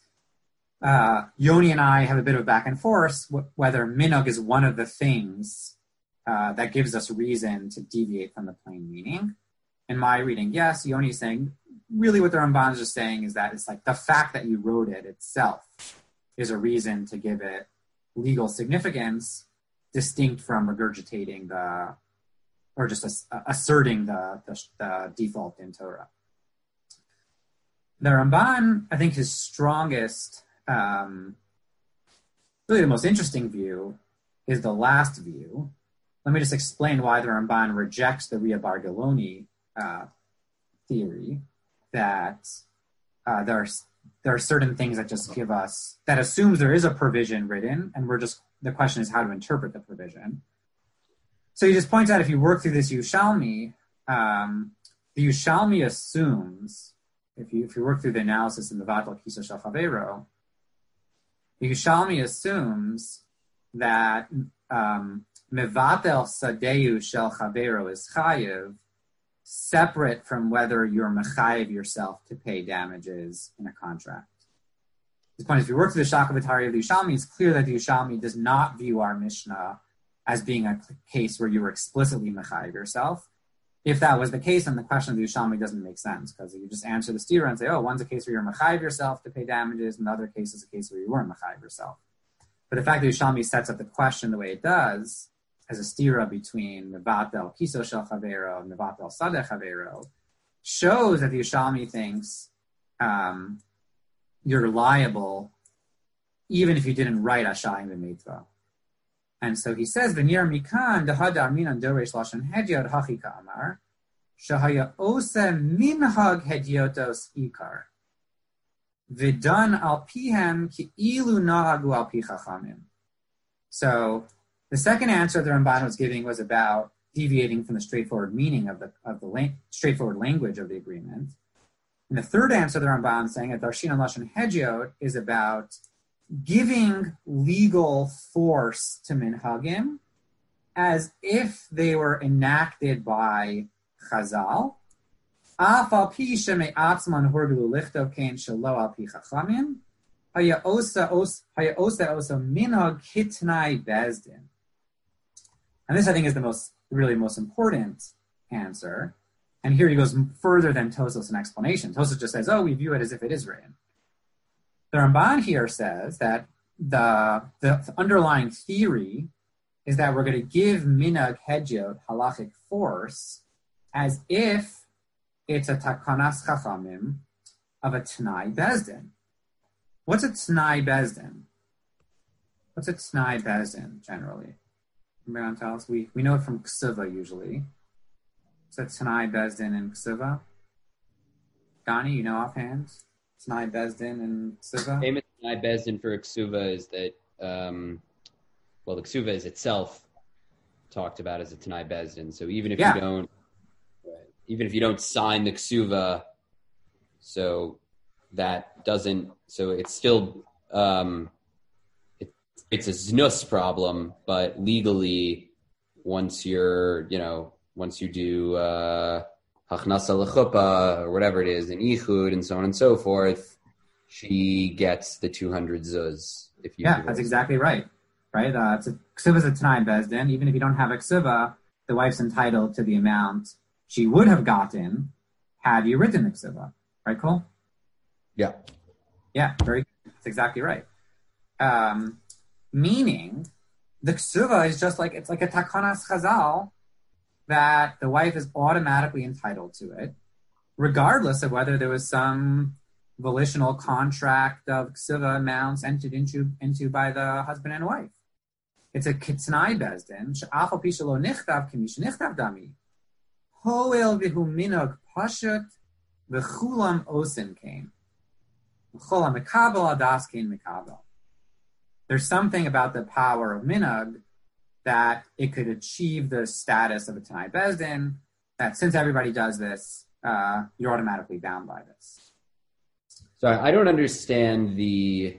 Yoni and I have a bit of a back and forth whether minhag is one of the things that gives us reason to deviate from the plain meaning. In my reading, yes. Yoni is saying, really what the Ramban is just saying is that it's like the fact that you wrote it itself is a reason to give it legal significance distinct from regurgitating or just asserting the default in Torah. The Ramban, I think his strongest, really the most interesting view is the last view. Let me just explain why the Ramban rejects the Ria Bar Galoni theory that there are certain things that just give us, that assumes there is a provision written, and the question is how to interpret the provision. So he just points out if you work through this Yerushalmi, the Yerushalmi assumes, if you work through the analysis in the Vatal Kisa Shel Chavero, the Yerushalmi assumes that Mevatel Sadeu Shel Chavero is chayiv, separate from whether you're mechayiv yourself to pay damages in a contract. His point is, if you work through the Shakavatari of the Yerushalmi, it's clear that the Yerushalmi does not view our Mishnah as being a case where you were explicitly mechayiv yourself. If that was the case, then the question of the Yerushalmi doesn't make sense, because you just answer the stira and say, oh, one's a case where you're mechayiv yourself to pay damages, and the other case is a case where you weren't mechayiv yourself. But the fact that Yerushalmi sets up the question the way it does, as a stira between Mevatel Kiso Shel Chavero and Mevatel Sadeh Chavero, shows that the Yerushalmi thinks you're liable even if you didn't write Ashayim B'Mitzvah. And so he says, V'nir mikan dehada minan doresh lashon hedyot hachi ka'amar, shahaya ose minhag hedyotos ikar, v'dan al pihem ki ilu nahagu al pi chachamim. So the second answer the Ramban was giving was about deviating from the straightforward meaning of the straightforward language of the agreement. And the third answer the Ramban is saying that Darshin and Lashon Hedyot is about giving legal force to minhagim as if they were enacted by Chazal. Af al pi sheme'atzman hordu lichtov kein shelo al pi chachamim, haya osa minhag hitnai bezdin. And this, I think, is the most important answer. And here he goes further than Tosfos in explanation. Tosfos just says, we view it as if it is written. The Ramban here says that the underlying theory is that we're going to give minhag hedyot halachic force as if it's a takanas chachamim of a T'nai Bezdin. What's a T'nai Bezdin? What's a T'nai Bezdin generally? Anybody want to tell us? We know it from Ksuva usually. Is that T'nai Bezdin and Ksuva? Gani, you know offhand? T'nai Bezdin and Ksuva? Famous T'nai Bezdin for Ksuva is that, the Ksuva is itself talked about as a T'nai Bezdin. So even if you don't sign the Ksuva, so that doesn't, so it's still, it's a znus problem, but legally, once you do hachnasa l'chuppah or whatever it is, in ichud and so on and so forth, she gets the 200 zuz. That's exactly right. Right? Ksuva is a T'nai Bezdin. Even if you don't have a Ksuva, the wife's entitled to the amount she would have gotten had you written the Ksuva. Right, Cole? Yeah. Yeah, very good. That's exactly right. Meaning, the Ksuva is just it's like a Takanas Chazal that the wife is automatically entitled to it, regardless of whether there was some volitional contract of Ksuva amounts entered into by the husband and wife. It's a T'nai Bezdin, she'afal pi shelo nichtav k'mi shenichtav dami. Hoel v'hu minhag pashut v'chulam osin kain. V'chol ha'mekabel adas kain mekabel. There's something about the power of minhag that it could achieve the status of a T'nai Bezdin, that since everybody does this, you're automatically bound by this. So I don't understand the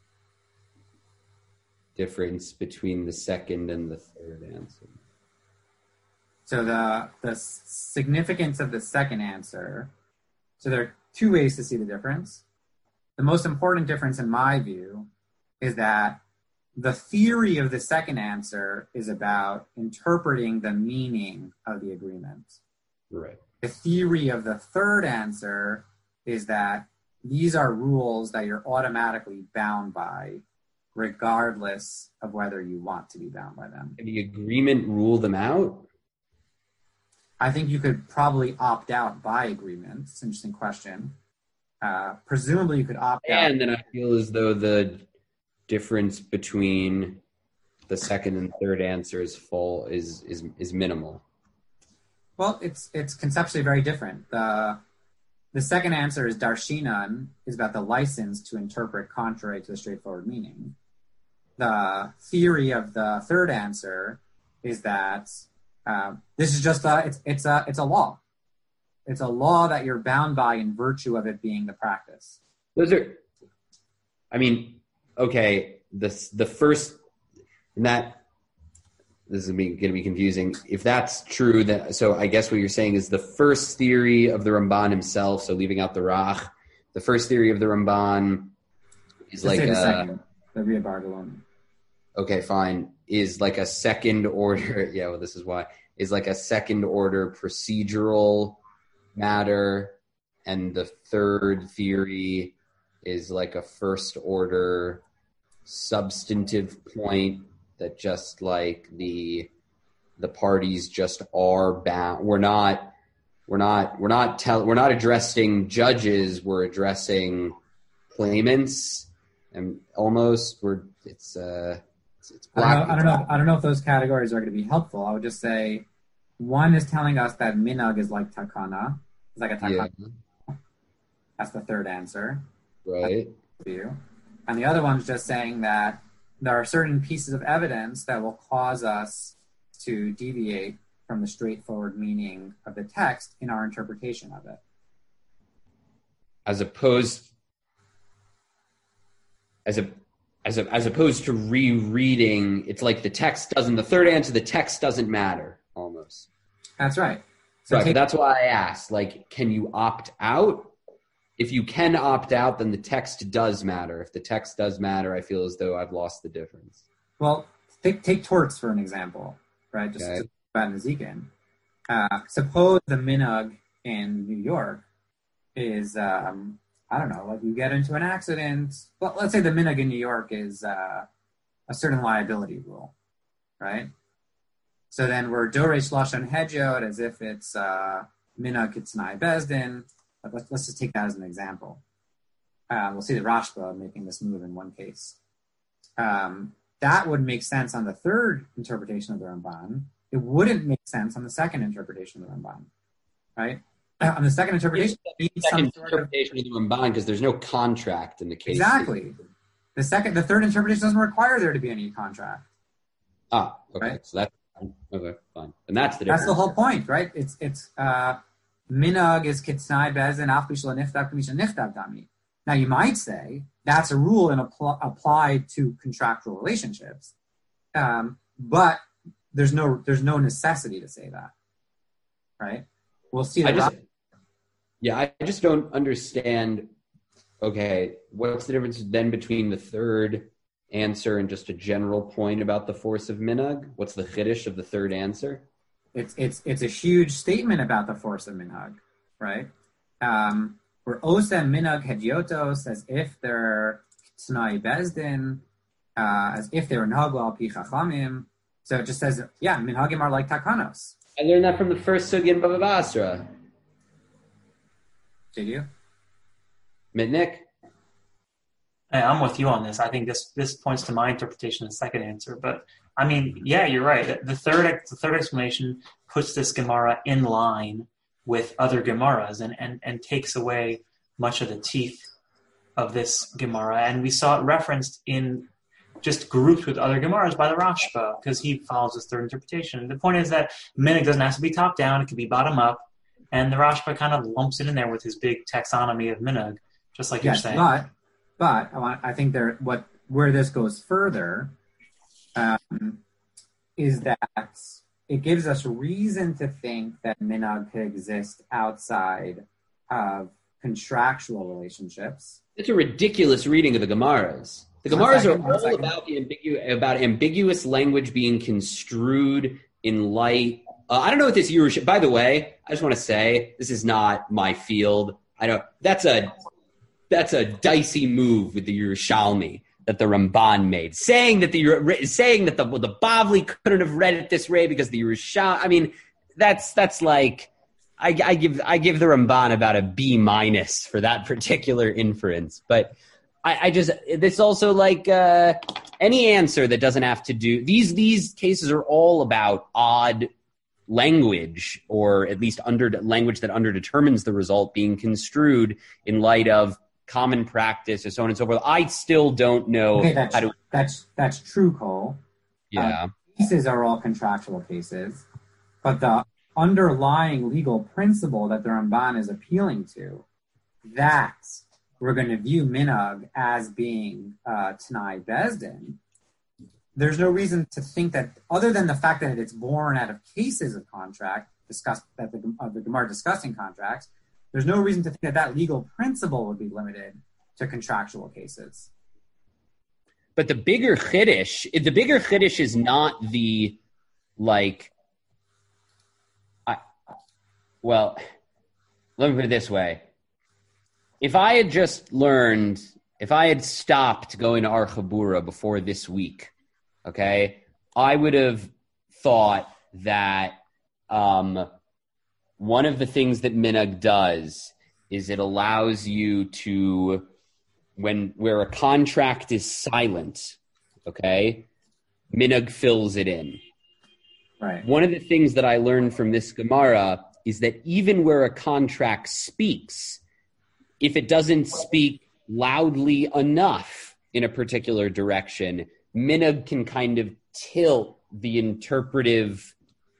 difference between the second and the third answer. So the significance of the second answer, so there are two ways to see the difference. The most important difference in my view is that the theory of the second answer is about interpreting the meaning of the agreement. Right. The theory of the third answer is that these are rules that you're automatically bound by, regardless of whether you want to be bound by them. Can the agreement rule them out? I think you could probably opt out by agreement. It's an interesting question. Presumably you could opt out. And then I feel as though the difference between the second and third answer is minimal. Well, it's conceptually very different. The second answer is darshinan, is about the license to interpret contrary to the straightforward meaning. The theory of the third answer is that this is just it's a law. It's a law that you're bound by in virtue of it being the practice. Okay, the first, and that, this is going to be confusing. If that's true, so I guess what you're saying is the first theory of the Ramban himself, so leaving out the Rach, the first theory of the Ramban is Just like the second, the Ria Bargalon. Okay, fine. Is like a second order, this is why, is like a second order procedural matter, and the third theory is like a first order substantive point that just like the parties just are bound. We're not addressing judges. We're addressing claimants, and almost it's black. I don't know if those categories are going to be helpful. I would just say one is telling us that minhag is like takana. It's like a takana. Yeah. That's the third answer. Right. And the other one's just saying that there are certain pieces of evidence that will cause us to deviate from the straightforward meaning of the text in our interpretation of it. as opposed to rereading, it's like the third answer, the text doesn't matter almost. That's right. So right, that's why I asked, like, can you opt out? If you can opt out, then the text does matter. If the text does matter, I feel as though I've lost the difference. Well, take torts for an example, right? Just to about Nezikin. Suppose the minhag in New York is, I don't know, like you get into an accident. Well, let's say the minhag in New York is a certain liability rule, right? So then we're doresh lashon hedjot as if it's minhag kitznai bezdin. But let's just take that as an example. We'll see the Rashba making this move in one case. That would make sense on the third interpretation of the Ramban. It wouldn't make sense on the second interpretation of the Ramban, right? On the second interpretation, interpretation of the Ramban, because there's no contract in the case. Exactly. The third interpretation doesn't require there to be any contract. Okay. Right? So that's okay, fine. And that's the difference. That's the whole point, right? It's minhag is kitznai bezin afbishla niftab kamisha niftab dami. Now you might say that's a rule and applied to contractual relationships, but there's no necessity to say that, right? We'll see. I just don't understand. Okay, what's the difference then between the third answer and just a general point about the force of minhag? What's the chiddush of the third answer? It's a huge statement about the force of minhag, right? Where osem minhag hedyotos, as if they're t'nai bezdin, as if they were nagla al pi chachamim. So it just says, minhagim are like takanos. I learned that from the first sugi in Bava Basra. Did you? Mitnick? Hey, I'm with you on this. I think this points to my interpretation of the second answer. But, I mean, yeah, you're right. The third explanation puts this Gemara in line with other Gemaras and takes away much of the teeth of this Gemara. And we saw it referenced in just grouped with other Gemaras by the Rashba, because he follows this third interpretation. The point is that minhag doesn't have to be top down. It could be bottom up. And the Rashba kind of lumps it in there with his big taxonomy of minhag, just like you're saying. But I think where this goes further is that it gives us reason to think that minhag could exist outside of contractual relationships. It's a ridiculous reading of the Gemaras. The Gemaras are all about ambiguous language being construed in light. I don't know what this Yerushalmi. By the way, I just want to say this is not my field. That's a dicey move with the Yerushalmi that the Ramban made, saying that the Bavli couldn't have read it this way because the Yerushalmi. I mean, that's like I give the Ramban about a B- for that particular inference, but. This also like any answer that doesn't have to do these cases are all about odd language, or at least language that underdetermines the result being construed in light of common practice and so on and so forth. I still don't know how to. That's true, Cole. Yeah, cases are all contractual cases, but the underlying legal principle that the Ramban is appealing to, that's. We're going to view minhag as being t'nai bezdin. There's no reason to think that, other than the fact that it's born out of cases of contract the Gemara discussing contracts. There's no reason to think that legal principle would be limited to contractual cases. But the bigger chiddush is not the like. Let me put it this way. If I had stopped going to Ar Chabura before this week, okay, I would have thought that one of the things that minhag does is it allows you to, where a contract is silent, okay, minhag fills it in. Right. One of the things that I learned from this Gemara is that even where a contract speaks, if it doesn't speak loudly enough in a particular direction, minhag can kind of tilt the interpretive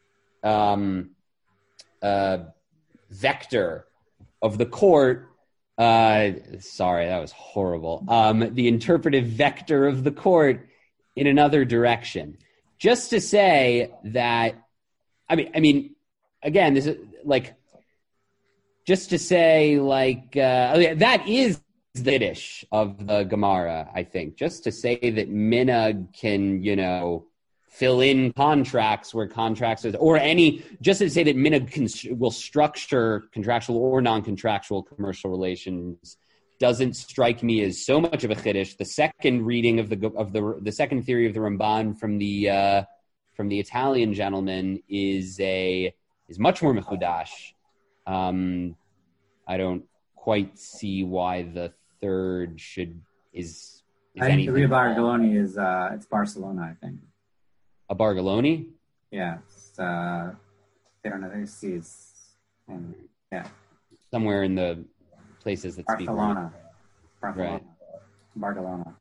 vector of the court Sorry, that was horrible. The interpretive vector of the court in another direction. Just to say that, I mean, again, this is like, just to say like, that is the Yiddish of the Gemara, I think. Just to say that minhag can, fill in contracts where contracts is, or any, just to say that minhag will structure contractual or non-contractual commercial relations doesn't strike me as so much of a chiddush. The second reading of the second theory of the Ramban from the Italian gentleman is much more mechudash. I don't quite see why the third is I think the anything. Ria Bargaloni is it's Barcelona, I think. A Bargaloni? Yeah, I don't know. It's somewhere in the places that speak Barcelona. Right. Barcelona.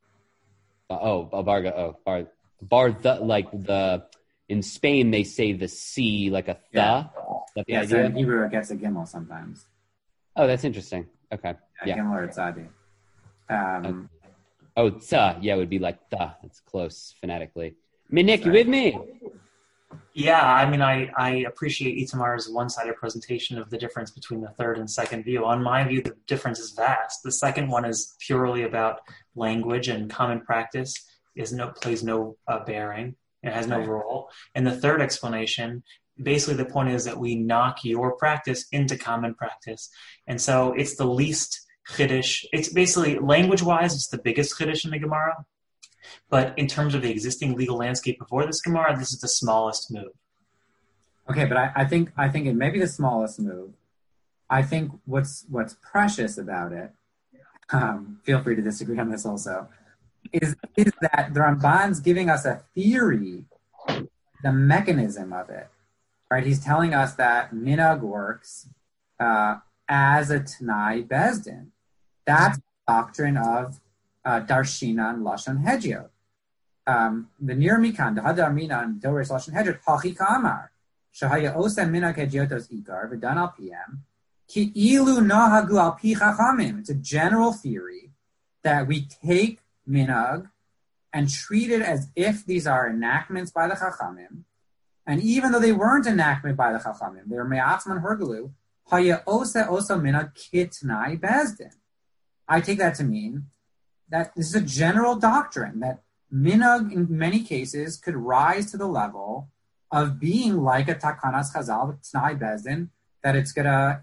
In Spain they say the C like a th. Yeah. That's the So idea. in Hebrew it gets a gimel sometimes. Oh, that's interesting. Okay. Yeah. Gimel or tzadi. Tza. Yeah, it would be like tha. It's close phonetically. Nick, you with me? Yeah, I mean, I appreciate Itamar's one-sided presentation of the difference between the third and second view. On my view, the difference is vast. The second one is purely about language and common practice, plays no bearing. It has no role. And the third explanation, basically the point is that we knock your practice into common practice. And so it's the least chiddush. It's basically, language-wise, it's the biggest chiddush in the Gemara. But in terms of the existing legal landscape before this Gemara, this is the smallest move. Okay, but I think it may be the smallest move. I think what's precious about it, feel free to disagree on this also, is that the Ramban's giving us a theory, the mechanism of it, right? He's telling us that minhag works as a Tanai Bezdin. That's the doctrine of Darshina and Lashon Hedyot. The Nir Mikan, the Hadar Minan, Doris Lashon Hedyot, Hachi Kamar, Shahaya Osem Minhag Hedyotos Ikar, V'dan al PM, Ki Ilu Nahagu al Pi Chachamim. It's a general theory that we take minhag and treat it as if these are enactments by the Chachamim, and even though they weren't enactment by the Chachamim, they were Me'atzman Hergelu, Haya Osa Minhag Kitnai Bezdin. I take that to mean that this is a general doctrine that minhag in many cases could rise to the level of being like a takanas chazal with t'nai bezdin, that it's gonna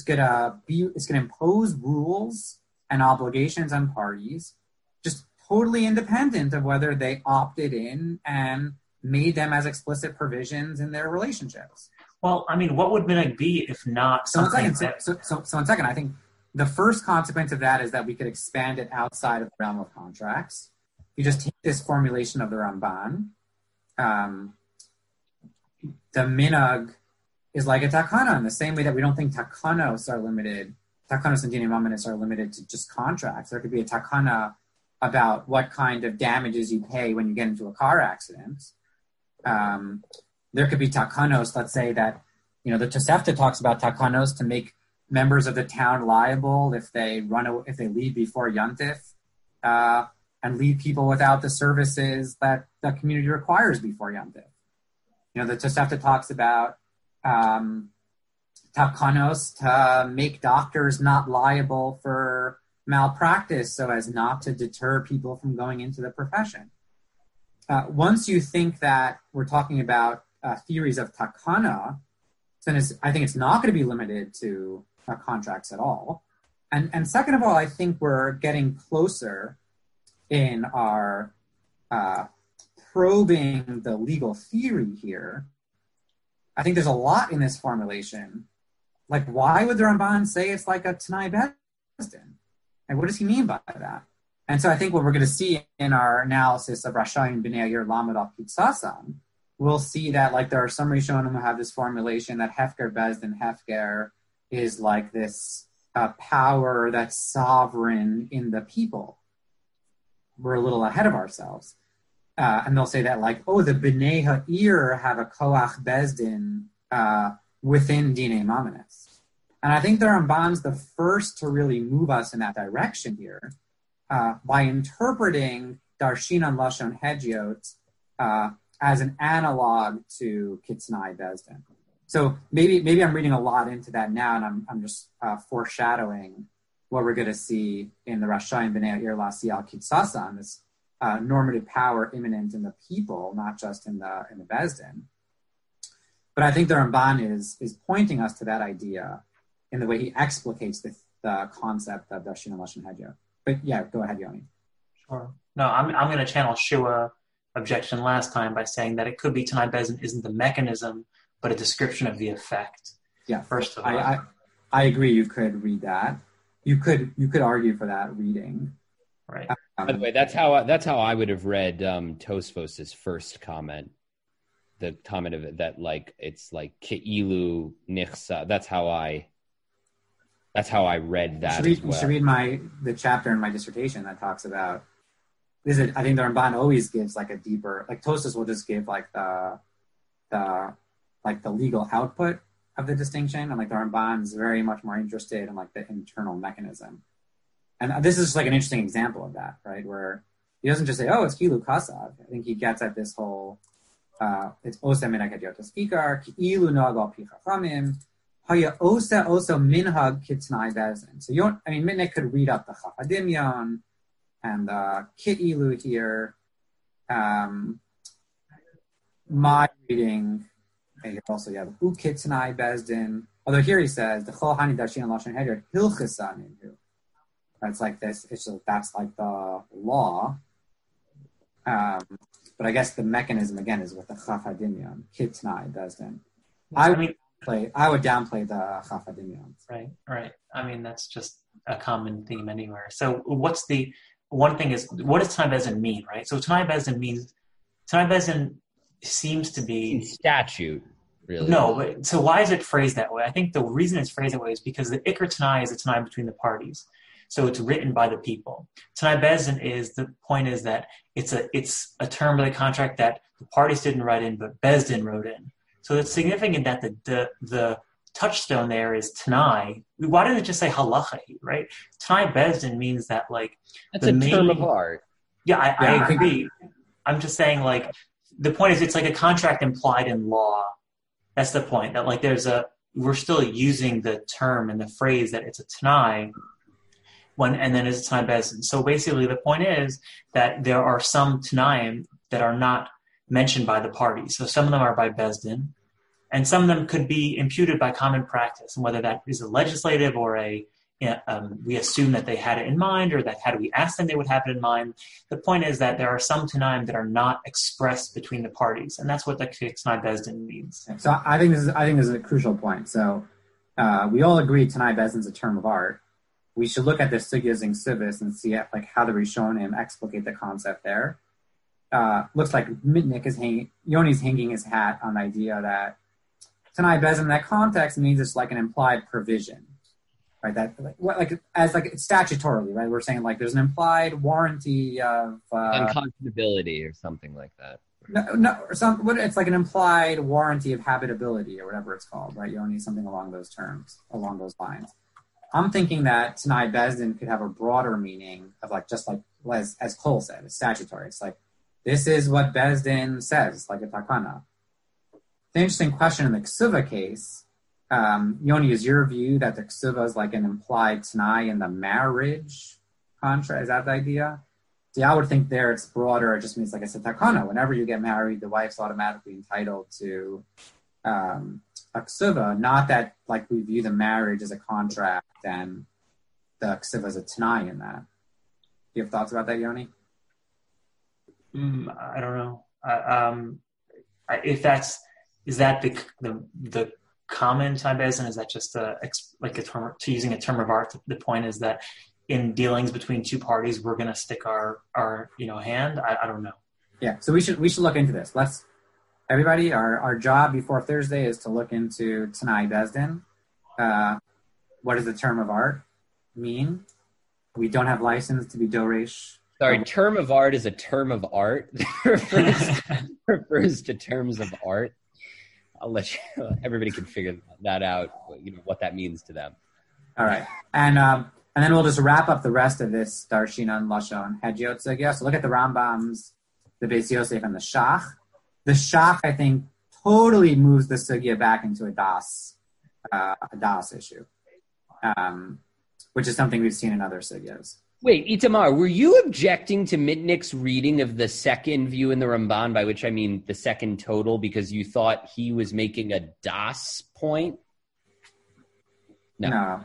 impose rules and obligations on parties, just totally independent of whether they opted in and made them as explicit provisions in their relationships. Well, I mean, what would minhag be if not something? So one second, I think the first consequence of that is that we could expand it outside of the realm of contracts. You just take this formulation of the Ramban. The minhag is like a takana in the same way that we don't think takanos and dinei mamanis are limited to just contracts. There could be a takana about what kind of damages you pay when you get into a car accident. There could be takanos, let's say that, the Tosefta talks about takanos to make members of the town liable if they leave before Yontif, and leave people without the services that the community requires before Yontif. The Tosefta talks about takanos to make doctors not liable for malpractice so as not to deter people from going into the profession. Once you think that we're talking about theories of takana, then I think it's not going to be limited to contracts at all. And second of all, I think we're getting closer in our probing the legal theory here. I think there's a lot in this formulation. Like, why would the Ramban say it's like a Tanai Bezdin? And what does he mean by that? And so I think what we're going to see in our analysis of Rashayim B'nei Yair Lamed Al Pitzasan, we'll see that like there are some Rishonim who have this formulation that Hefker Bezdin Hefker is like this power that's sovereign in the people. We're a little ahead of ourselves. And they'll say that like, the B'nei Ha'ir have a Koach Bezdin within Dinei Mamanis. And I think the Ramban's the first to really move us in that direction here by interpreting Darshinan Lashon Hedyot as an analog to Kitznai Bezdin. So maybe I'm reading a lot into that now, and I'm just foreshadowing what we're going to see in the Rashayim B'nei Ir Lasi Al Kitsasan, this normative power immanent in the people, not just in the Bezdin. But I think the Ramban is pointing us to that idea in the way he explicates the concept of Darshinan Lashon Hedyot. But yeah, go ahead, Yoni. Sure. No, I'm going to channel Shua objection last time by saying that it could be Tanai Bezdin isn't the mechanism, but a description of the effect. Yeah, first of all, I agree. You could read that. You could argue for that reading. Right. By the way, that's how I would have read Tosfos's first comment. The comment of it that like it's like Ke'ilu Nichsa. That's how I read that. You should read the chapter in my dissertation that talks about this. I think the Ramban always gives like a deeper, like Tosfos will just give like the legal output of the distinction, and like the Ramban is very much more interested in like the internal mechanism. And this is just like an interesting example of that, right? Where he doesn't just say, "Oh, it's Kilu Kasav." I think he gets at this whole it's Osa Minhag Hadyotas Ikar Kilu Nogal Pichachamim. Haya Osa also Minhag Kitznai Bezdin. So Mitnick could read up the Chafadimyon and Ki'ilu here. My reading, and also you have Ukitznai Bezdin. Although here he says the Chol Hani Darshinan Lashon Hedyot Hilchasa Minhu. That's like this. That's like the law. But I guess the mechanism again is with the Chafadimyon Kitznai Bezdin. I would downplay the Chafadimyon. Right. I mean, that's just a common theme anywhere. So what's the one thing is, what does Tanai Bezdin mean, right? So Tanai Bezdin seems to be statute, really. No, but so why is it phrased that way? I think the reason it's phrased that way is because the Iker Tanai is a Tanai between the parties. So it's written by the people. Tanai Bezdin the point is that it's a term of the contract that the parties didn't write in, but Bezdin wrote in. So it's significant that the touchstone there is Tanai. Why didn't it just say halacha, right? Tanai Bezdin means that like that's a term of art. Yeah, I agree. I'm just saying like the point is it's like a contract implied in law. That's the point. That like we're still using the term and the phrase that it's a Tanai and then it's Tanai Bezdin. So basically the point is that there are some Tanaim that are not mentioned by the parties. So some of them are by Bezdin, and some of them could be imputed by common practice. And whether that is a legislative or we assume that they had it in mind, or that had we asked them they would have it in mind. The point is that there are some Tanaim that are not expressed between the parties, and that's what the Tanai Bezdin means. So I think this is a crucial point. So we all agree Tanai Bezdin is a term of art. We should look at the Sugya Zing Sivis and see like how the Rishonim explicate the concept there. Looks like Mitnick Yoni's hanging his hat on the idea that Tanai Bezdin in that context means it's like an implied provision, right? That it's statutorily, right? We're saying like there's an implied warranty of unconscionability or something like that. It's like an implied warranty of habitability or whatever it's called, right? Yoni, something along those lines. I'm thinking that Tanai Bezdin could have a broader meaning of like just like as Cole said, it's statutory. It's like this is what Bezdin says, like a takana. The interesting question in the Ksuva case, Yoni, is your view that the Ksuva is like an implied Tanai in the marriage contract? Is that the idea? See, I would think there it's broader. It just means like I said, takana. Whenever you get married, the wife's automatically entitled to a Ksuva. Not that like we view the marriage as a contract and the Ksuva as a Tanai in that. Do you have thoughts about that, Yoni? I don't know. Is that the common Tanai Bezdin? Is that just a term, to using a term of art? The point is that in dealings between two parties, we're going to stick our hand. I don't know. Yeah, so we should look into this. Everybody, our job before Thursday is to look into Tanai Bezdin. What does the term of art mean? We don't have license to be Doresh. Sorry, term of art is a term of art. refers to terms of art. I'll let you. Everybody can figure that out. What that means to them. All right, and then we'll just wrap up the rest of this Darshinan Lashon Hedyot Sugya. So look at the Rambam's, the Beis Yosef, and the Shach. The Shach, I think, totally moves the Sugya back into a Das issue, which is something we've seen in other Sugyas. Wait, Itamar, were you objecting to Mitnick's reading of the second view in the Ramban, by which I mean the second total, because you thought he was making a Das point? No.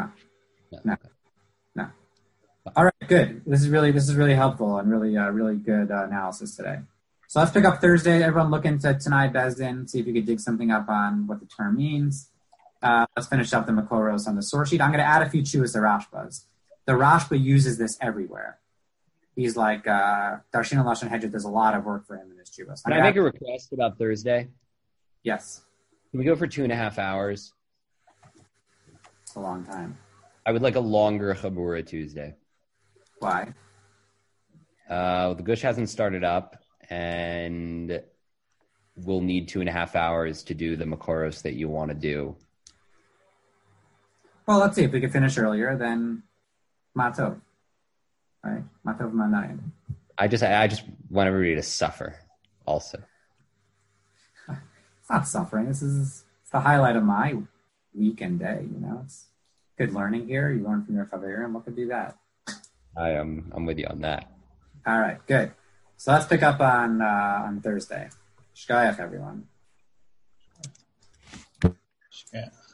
All right, good. This is really helpful and really good analysis today. So let's pick up Thursday. Everyone look into Tanai Bezdin, see if you could dig something up on what the term means. Let's finish up the Makoros on the source sheet. I'm going to add a few Chuvas Rashbas. The Rashba uses this everywhere. He's like, Darshan Lashon Hedyot, there's a lot of work for him in his Chuvas. Can I make a request about Thursday? Yes. Can we go for 2.5 hours? It's a long time. I would like a longer Chabura Tuesday. Why? The Gush hasn't started up, and we'll need 2.5 hours to do the Makoros that you want to do. Well, let's see. If we could finish earlier, then Matov. Right? Matov Manayim. I just want everybody to suffer also. It's not suffering. It's the highlight of my week and day, It's good learning here. You learn from your Chaverim. What could do that? I'm with you on that. All right, good. So let's pick up on Thursday. Shkayach, everyone. Yeah.